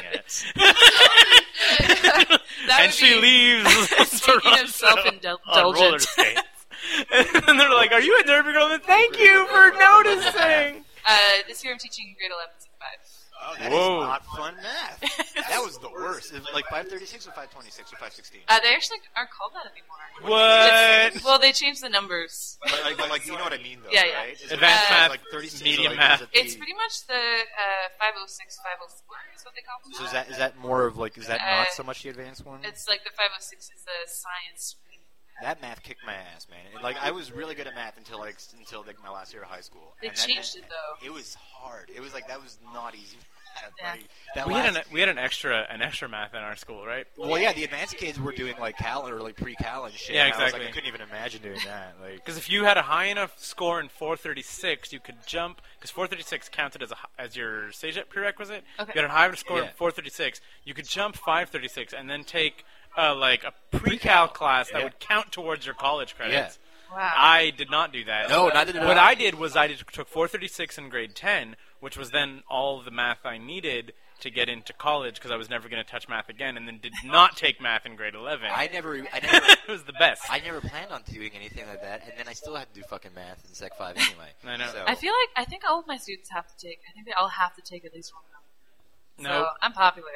That and would she be- leaves Speaking Toronto of self-indulgent. on roller skates. And they're like, are you a Derby girl? And thank you for noticing. This year I'm teaching grade 11s and 5. Oh, that Whoa. is not fun math. That was the worst. Is it like 536 or 526 or 516? They actually aren't called that anymore. What? Well, they changed the numbers. But like, you know what I mean, though, Yeah, yeah. right? Is it Advanced math, like 36 medium or like, math. is it the- It's pretty much the 506, 504 is what they call them. So is that more of like, is that not so much the advanced one? It's like the 506 is the science stream. That math kicked my ass, man. And, like, I was really good at math until like my last year of high school. They And that- changed it, though. It was hard. It was like that was not easy. Yeah. Like, that We last- had an extra math in our school, right? Well, yeah, the advanced kids were doing like Cal or like pre-Cal and shit. Yeah, and I was exactly. like, I couldn't even imagine doing that. Like, Because if you had a high enough score in 436, you could jump. Because 436 counted as your stage prerequisite. Okay. If you had a high score in Yeah. 436, you could jump 536 and then take like a pre-cal class that Yeah. would count towards your college credits. Wow. I did not do that. No, neither did What I. I did was I took 436 in grade 10, which was then all of the math I needed to get into college because I was never going to touch math again, and then did not take math in grade 11. I never it was the best. I never planned on doing anything like that, and then I still had to do fucking math in Sec 5 anyway. I know. I think all of my students have to take. I think they all have to take at least one. So Nope. I'm popular.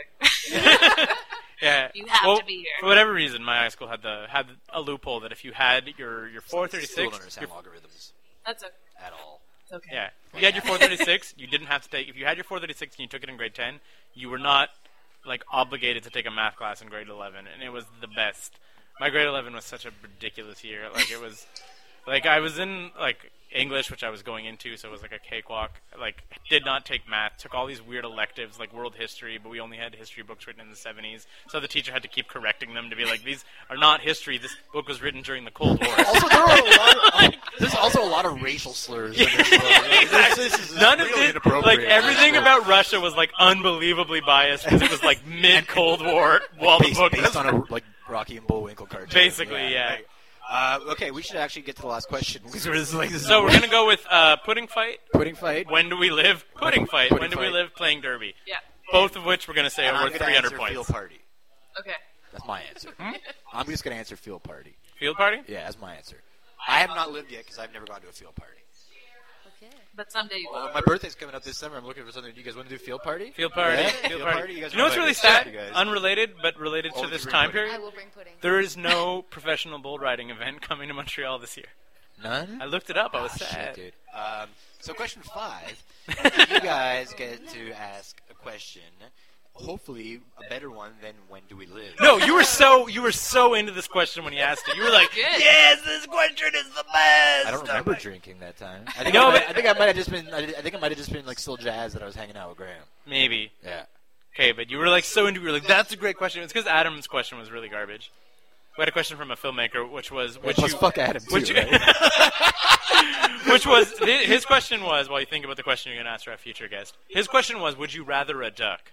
Yeah. You have Well, to be here. For whatever reason, my high school had a loophole that if you had your Still 436, don't understand logarithms That's okay. at all. It's okay. yeah, if you had your 436, you didn't have to take. If you had your 436 and you took it in grade 10, you were not like obligated to take a math class in grade 11, and it was the best. My grade 11 was such a ridiculous year. Like it was, like I was in like English, which I was going into, so it was like a cakewalk. Like did not take math, took all these weird electives like world history, but we only had history books written in the 70s, so the teacher had to keep correcting them to be like, these are not history. This book was written during the Cold War. Also, there are a lot of, there's also a lot of racial slurs in this book. Like, this is None really of it, inappropriate. like everything about Russia was like unbelievably biased because it was like mid Cold War while the book based was on a like Rocky and Bullwinkle cartoon. basically, yeah. Right. Okay, we should actually get to the last question because we're just like this. So we're gonna go with pudding fight. pudding fight. When do we live? Pudding fight. Pudding When do we fight. live? Playing Derby. Yeah. Both of which we're gonna say And are I'm worth gonna 300 answer points. Field party. Okay. That's my answer. I'm just gonna answer field party. Field party? Yeah, that's my answer. I have not lived yet because I've never gone to a field party. Okay. But someday you will. Well, my birthday's coming up this summer. I'm looking for something. Do you guys want to do field party? Field party. Yeah? Field Field party. party? You guys You know what's wanna really play sad? this? You guys- Unrelated, but related Oh, to the this Green time Pudding. I period. will bring pudding. There is no professional bull riding event coming to Montreal this year. None. I looked it up. I was Ah, sad. shit, dude. So question 5, you guys get to ask a question. Hopefully, a better one than when do we live? No, you were so into this question when you asked it. You were like, Good. "Yes, this question is the best." I don't remember drinking that time. I think, No, I think I might have just been. I think I might have just been like still jazzed that I was hanging out with Graham. Maybe. Yeah. Okay, but you were like so into. You were like, "That's a great question." It's because Adam's question was really garbage. We had a question from a filmmaker, which was, "Would Plus, you?" fuck Adam too. Would you? Right? Which was his question was. While you think about the question you're going to ask our future guest, his question was, "Would you rather a duck?"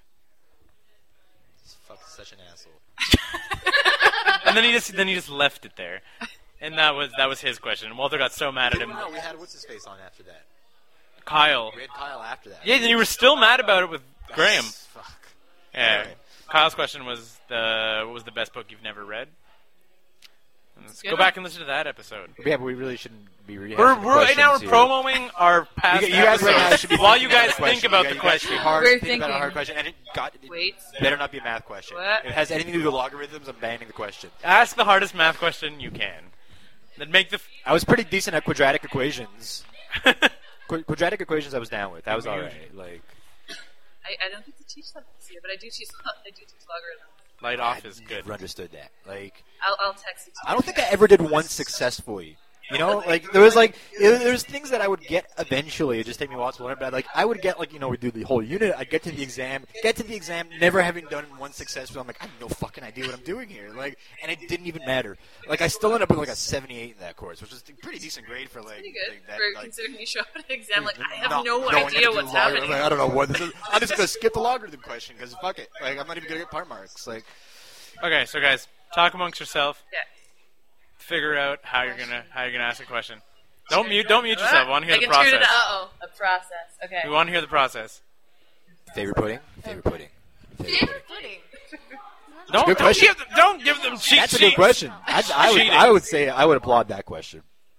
Fuck, such an asshole. And then he just left it there, and that was his question. And Walter got so mad at him. No, we had what's his face on after that. Kyle. We had Kyle after that. Yeah, then you were still mad about it with Graham. Fuck. Yeah. Alright. Kyle's question was what was the best book you've never read? Let's Good go back and listen to that episode. Yeah, but we really shouldn't be rehashing We're the right now we're questions here. promoting our past You guys right now episodes should be while thinking you guys about a think question. about You the guys question. should be hard, We're think about a thinking. hard question, and it Wait. better not be a math question. What? If it has anything to do with logarithms, I'm banning the question. Ask the hardest math question you can. Then make the. I was pretty decent at quadratic equations. Quadratic equations I was down with. That was all right. Like, I don't get to teach that this year, but I do teach logarithms. Light off is good. never understood that. Like, I'll text it to you. I don't think I ever did one successfully. You know, like there's things that I would get eventually. It just take me a while to learn, but like I would get like we do the whole unit. I'd get to the exam, never having done one successfully. I'm like, I have no fucking idea what I'm doing here. Like, and it didn't even matter. Like, I still ended up with like a 78 in that course, which is a pretty decent grade for like. Pretty good like that, for like, considering you show up at an exam like I have not no knowing how to idea do what's logarithm. happening. Like, I don't know what this is. I'm just gonna skip the logarithm question because fuck it. Like, I'm not even gonna get part marks. Like, Okay, so guys, talk amongst yourself. Yeah. Figure out how you're gonna ask a question. Don't mute yourself. We want to hear I the can turn it process. up. A process. Okay. We want to hear the process. favorite pudding. Favorite pudding. Don't question. give them cheat That's a sheets. good question. I would say I would applaud that question.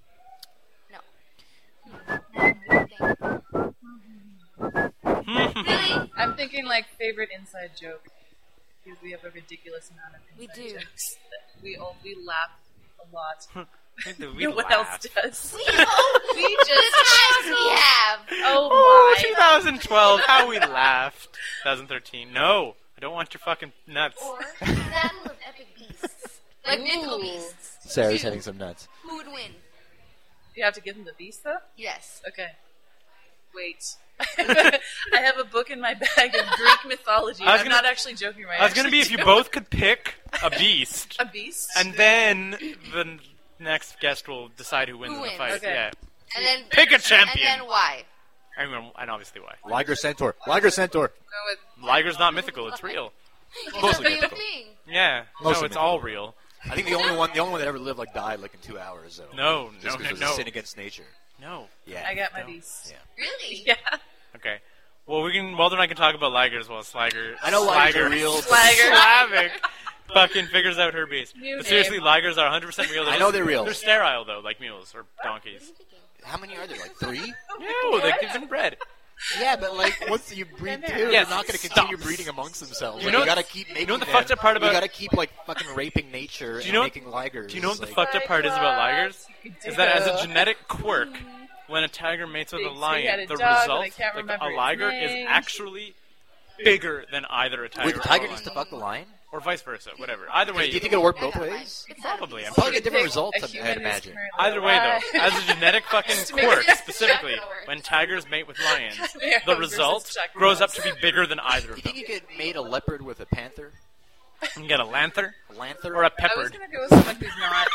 Really? I'm thinking like favorite inside joke because we have a ridiculous amount of We inside do. jokes. We laugh a lot. We what laugh. else does? We just times we have. Oh my! 2012, how we laughed. 2013, no, I don't want your fucking nuts. Or battle of epic beasts, like mythical beasts. Sarah's hitting some nuts. Who would win? You have to give them the beast though. Yes. Okay. Wait. I have a book in my bag of Greek mythology. I'm not actually joking. Right? I was gonna be if you both could pick a beast, a beast, and then the next guest will decide who wins Who in the wins? fight. Okay. Yeah, And then pick a champion. And then why? And obviously why. Liger Centaur. Liger Centaur. Go with Liger's not mythical; it's real. Mostly Real mythical. thing. Yeah, Mostly no, it's all real. I think the only one that ever lived like died like in 2 hours though. No, Just because it was a sin against nature. no. Yeah. I got my No. beast. Yeah. Really? Yeah. Okay. Well, Walter and I can talk about Liger as well. Slager. I know Ligers are real. Slager. Slavic fucking figures out her beast. New But seriously, name. Ligers are 100% real. I know they're real. They're sterile though, like mules or donkeys. How many are there? Like 3? No, they give them bread. Yeah, but like once you breed two, Yes, they're not going to continue stop. breeding amongst themselves. You Like, know you what- got to keep making. you know what the them. fucked up part about- You got to keep like fucking raping nature Do you know and what- making ligers. Do you know what the like, fucked up part is about Ligers? Is that as a genetic quirk, when a tiger mates with a Big lion, three-headed the dog, and I result, can't like remember a its liger, is name. actually bigger than either a tiger Wait, the or tiger a needs to lion. fuck the lion? Or vice versa, whatever. Either way, Do you think it'll work both ways? It's probably. I'm Probably get different Pick results, a I'd human who's imagine. currently Either way, alive. though, as a genetic fucking To make quirk, this specifically, Chuck Norris. when tigers mate with lions, Yeah, the versus result Chuck grows up Norris. to be bigger than either You of them. think you could mate a leopard with a panther? You can get a lanther A lanther? or a I was peppered. gonna go with someone who's not.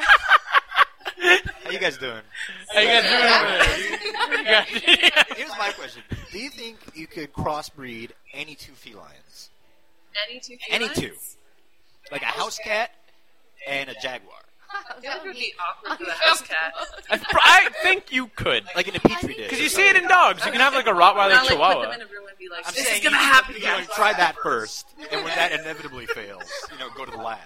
How you guys doing? How you guys doing? Here's my question: do you think you could crossbreed any two felines, Any two. Any felines? two. like a house cat and a jaguar, That would be awkward for the house cat. I think you could. like in a petri dish? Because you see it in dogs. You can have like a Rottweiler Not like Chihuahua. put them in a room and be like, I'm this saying is gonna you- happen. You know, try that first, and when that inevitably fails, go to the lab.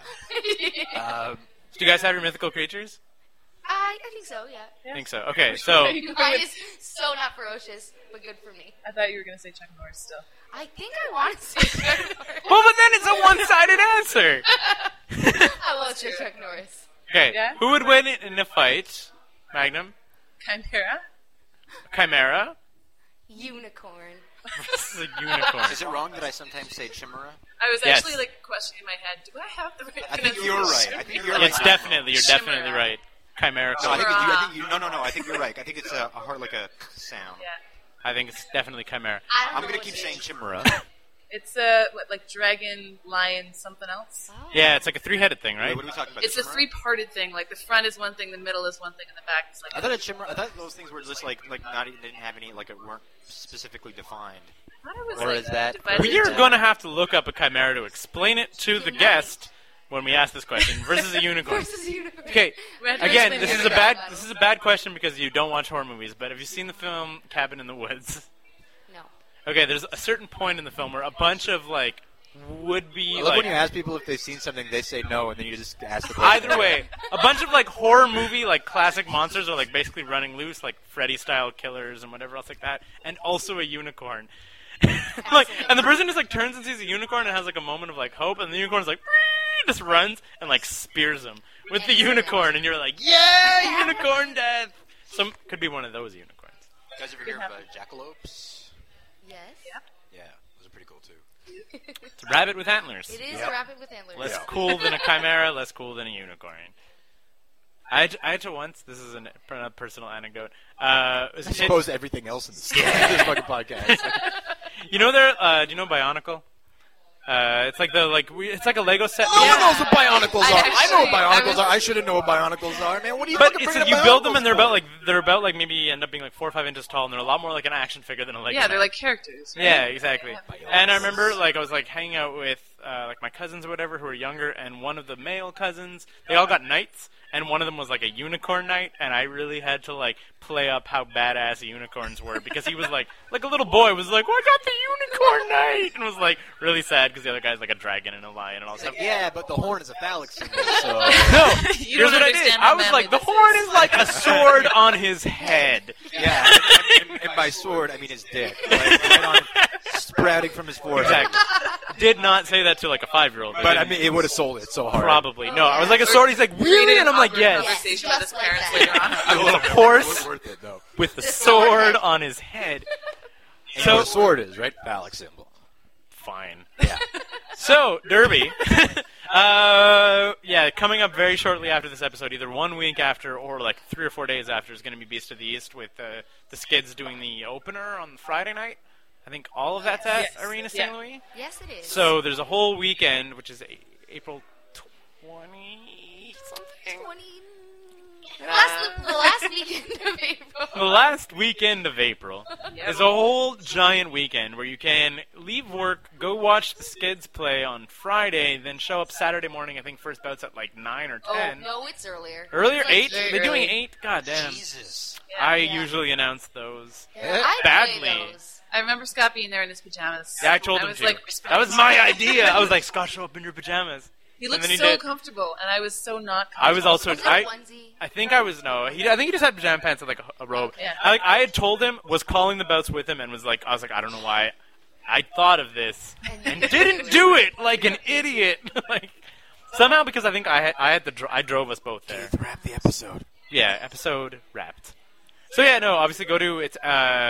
Do you guys have your mythical creatures? I think so, yeah. I think so. Okay, so Mine is so not ferocious, but good for me. I thought you were gonna say Chuck Norris still. I think I want to say Chuck Norris. well, but then it's a one-sided answer. I will say Chuck Norris. Okay, Yeah? who would win in a fight? Magnum, Chimera. Chimera, Unicorn. this is a unicorn. Is it wrong that I sometimes say chimera? I was Yes. actually like questioning in my head. Do I have the right? I think you're right. I think you're right. It's definitely you're Chimera. definitely right. Chimera. No, I think Chimera. no. I think you're right. I think it's a hard like a sound. Yeah. I think it's definitely Chimera. I don't I'm know gonna what keep it saying is. chimera. It's like dragon, lion, something else. Yeah, it's like a three-headed thing, Wait, right? what are we talking about? It's a chimera? three-parted thing. Like the front is one thing, the middle is one thing, and the back is like. I thought a chimera. I thought those things were just like not even didn't have any like weren't specifically defined. I thought it was, Or like, is that- divided We are into- going to have to look up a chimera to explain it to the guest when we ask this question versus a unicorn. Versus unicorn. Okay, We have to again, explain this the is a unicorn. bad this is a bad question because you don't watch horror movies. But have you seen the film Cabin in the Woods? No. Okay, there's a certain point in the film where a bunch of like would-be I love when you like ask people if they've seen something, they say no, and then you just ask the question. either way, a bunch of like horror movie like classic monsters are like basically running loose, like Freddy style killers and whatever else like that, and also a unicorn. Like, and the person just like turns and sees a unicorn and has like a moment of like hope, and the unicorn's like just runs and like spears him with the unicorn, and you're like, yeah, unicorn death. Some could be one of those unicorns. You guys ever hear of jackalopes? Yes. Yeah, those are pretty cool too. It's a rabbit with antlers. It is a rabbit with antlers. Less cool than a chimera, less cool than a unicorn. I had to once. This is a personal anecdote. I suppose everything else in this fucking podcast. You know do you know Bionicle? It's like it's like a Lego set. No one knows what Bionicles are. I know what Bionicles are. I should have known what Bionicles are, man. What are you But fucking it's bringing you build them, and they're Bionicles about like maybe end up being like 4 or 5 inches tall, and they're a lot more like an action figure than a Lego. Yeah, they're man. like characters. Right? Yeah, exactly. And I remember like I was like hanging out with like my cousins or whatever who were younger, and one of the male cousins, they all got knights, and one of them was like a unicorn knight, and I really had to like play up how badass the unicorns were because he was like a little boy was like, "I got the unicorn knight," and was like really sad because the other guy's like a dragon and a lion and all that stuff. Yeah, but the horn is a phallic symbol, so... No, here's what I did. I was like, the horn is like a sword on his head. Yeah, and by sword, I mean his dick. Right on, sprouting from his forehead. Exactly. Did not say that to like a 5-year-old. But I mean, it would have sold it so hard. Probably. No, I was like a sword. He's like, really? And I'm like, yes. Conversation with his Just like parents that. later on. A little horse Worth it, though. with the sword on his head. So So the sword is, right? Phallic symbol. fine. Yeah. So Derby. Yeah, coming up very shortly after this episode, either 1 week after or like 3 or 4 days after, is going to be Beast of the East with the Skids doing the opener on Friday night. I think all of that's at Arena St. Louis. Yes, it is. So there's a whole weekend, which is April 20 something. 20... The last weekend of April. The last weekend of April Yep. is a whole giant weekend where you can leave work, go watch the Skids play on Friday, then show up Saturday morning. I think first bout's at like 9 or 10. Oh, no, it's earlier. Earlier? It's like 8? very They're doing early. 8? God damn. Jesus. I Yeah. usually announce those. Yeah, I Badly. play those. I remember Scott being there in his pajamas. Yeah, I told him was to. like, That was my idea. I was like, Scott, show up in your pajamas. He And looked then he so did. comfortable, and I was so not I was comfortable. also... Was it a onesie? I think I was I think he just had pajama pants and like a robe. Yeah. I had told him, was calling the bouts with him, and was like, I was like, I don't know why I thought of this and didn't do it like an idiot. Like somehow because I think I drove us both there. Wrap the episode. Yeah, episode wrapped. So yeah, no, obviously go to its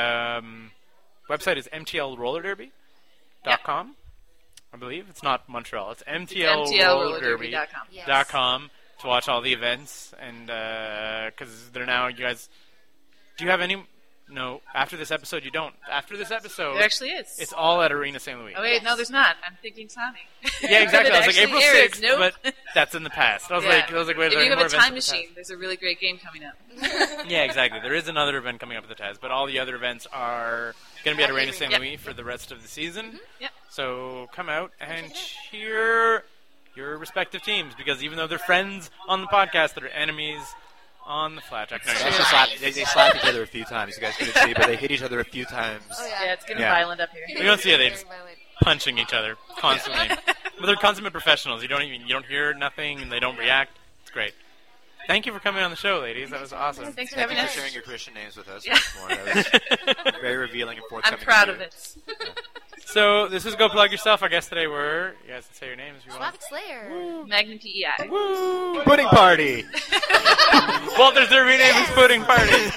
website is mtlrollerderby.com. I believe it's not Montreal. It's mtlrollerderby.com. MTLRollerderby.com. To watch all the events, and because they're now, you guys, do you have any? No, after this episode, you don't. After this episode, There actually is. it's all at Arena St. Louis. Oh wait, no, there's not. I'm thinking Sonic. Yeah, exactly. I was like It April actually 6th, airs. Nope. but that's in the past. I was Yeah. like, wait, If there you are have more a events time at the Taz. machine, there's a really great game coming up. Yeah, exactly. There is another event coming up at the Taz, but all the other events are going to be at At Arena Arena. St. Yep. Louis for the rest of the season. Yep. So come out and cheer your respective teams, because even though they're friends on the podcast, they're enemies on the Flatjack. No, They you're also not. they slapped each other a few times. You guys couldn't see, but they hit each other a few times. Oh, Yeah, it's getting Yeah. violent up here. We don't see it. They Very just violent. punching each other constantly. But they're consummate professionals. You don't hear nothing, and they don't react. It's great. Thank you for coming on the show, ladies. That was awesome. Thanks for Thank having you for us. sharing your Christian names with us Yeah. once more. That was very revealing and I'm forthcoming. proud to of you. it. So this is Go Plug Yourself. Our guests today were, you guys can say your names if you want. Slavic Slayer. Magnum PEI. Woo! Pudding party. Walter's their rename is Pudding Party.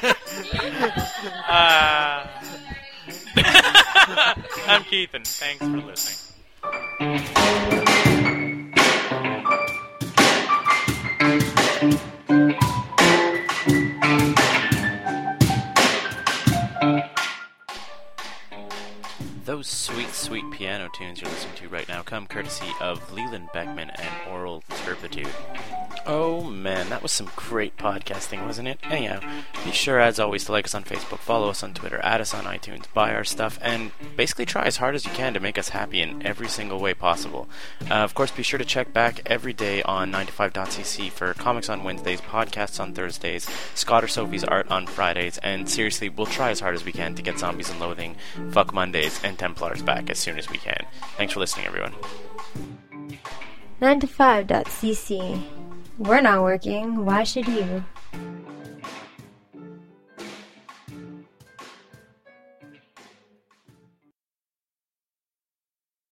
I'm Keith, and thanks for listening. Those sweet, sweet piano tunes you're listening to right now come courtesy of Leland Beckman and Oral Turpitude. Oh man, that was some great podcasting, wasn't it? Anyhow, be sure as always to like us on Facebook, follow us on Twitter, add us on iTunes, buy our stuff, and basically try as hard as you can to make us happy in every single way possible. Of course, be sure to check back every day on 9to5.cc for comics on Wednesdays, podcasts on Thursdays, Scott or Sophie's art on Fridays, and seriously, we'll try as hard as we can to get Zombies and Loathing, Fuck Mondays, and Templars back as soon as we can. Thanks for listening, everyone. 9to5.cc. We're not working. Why should you?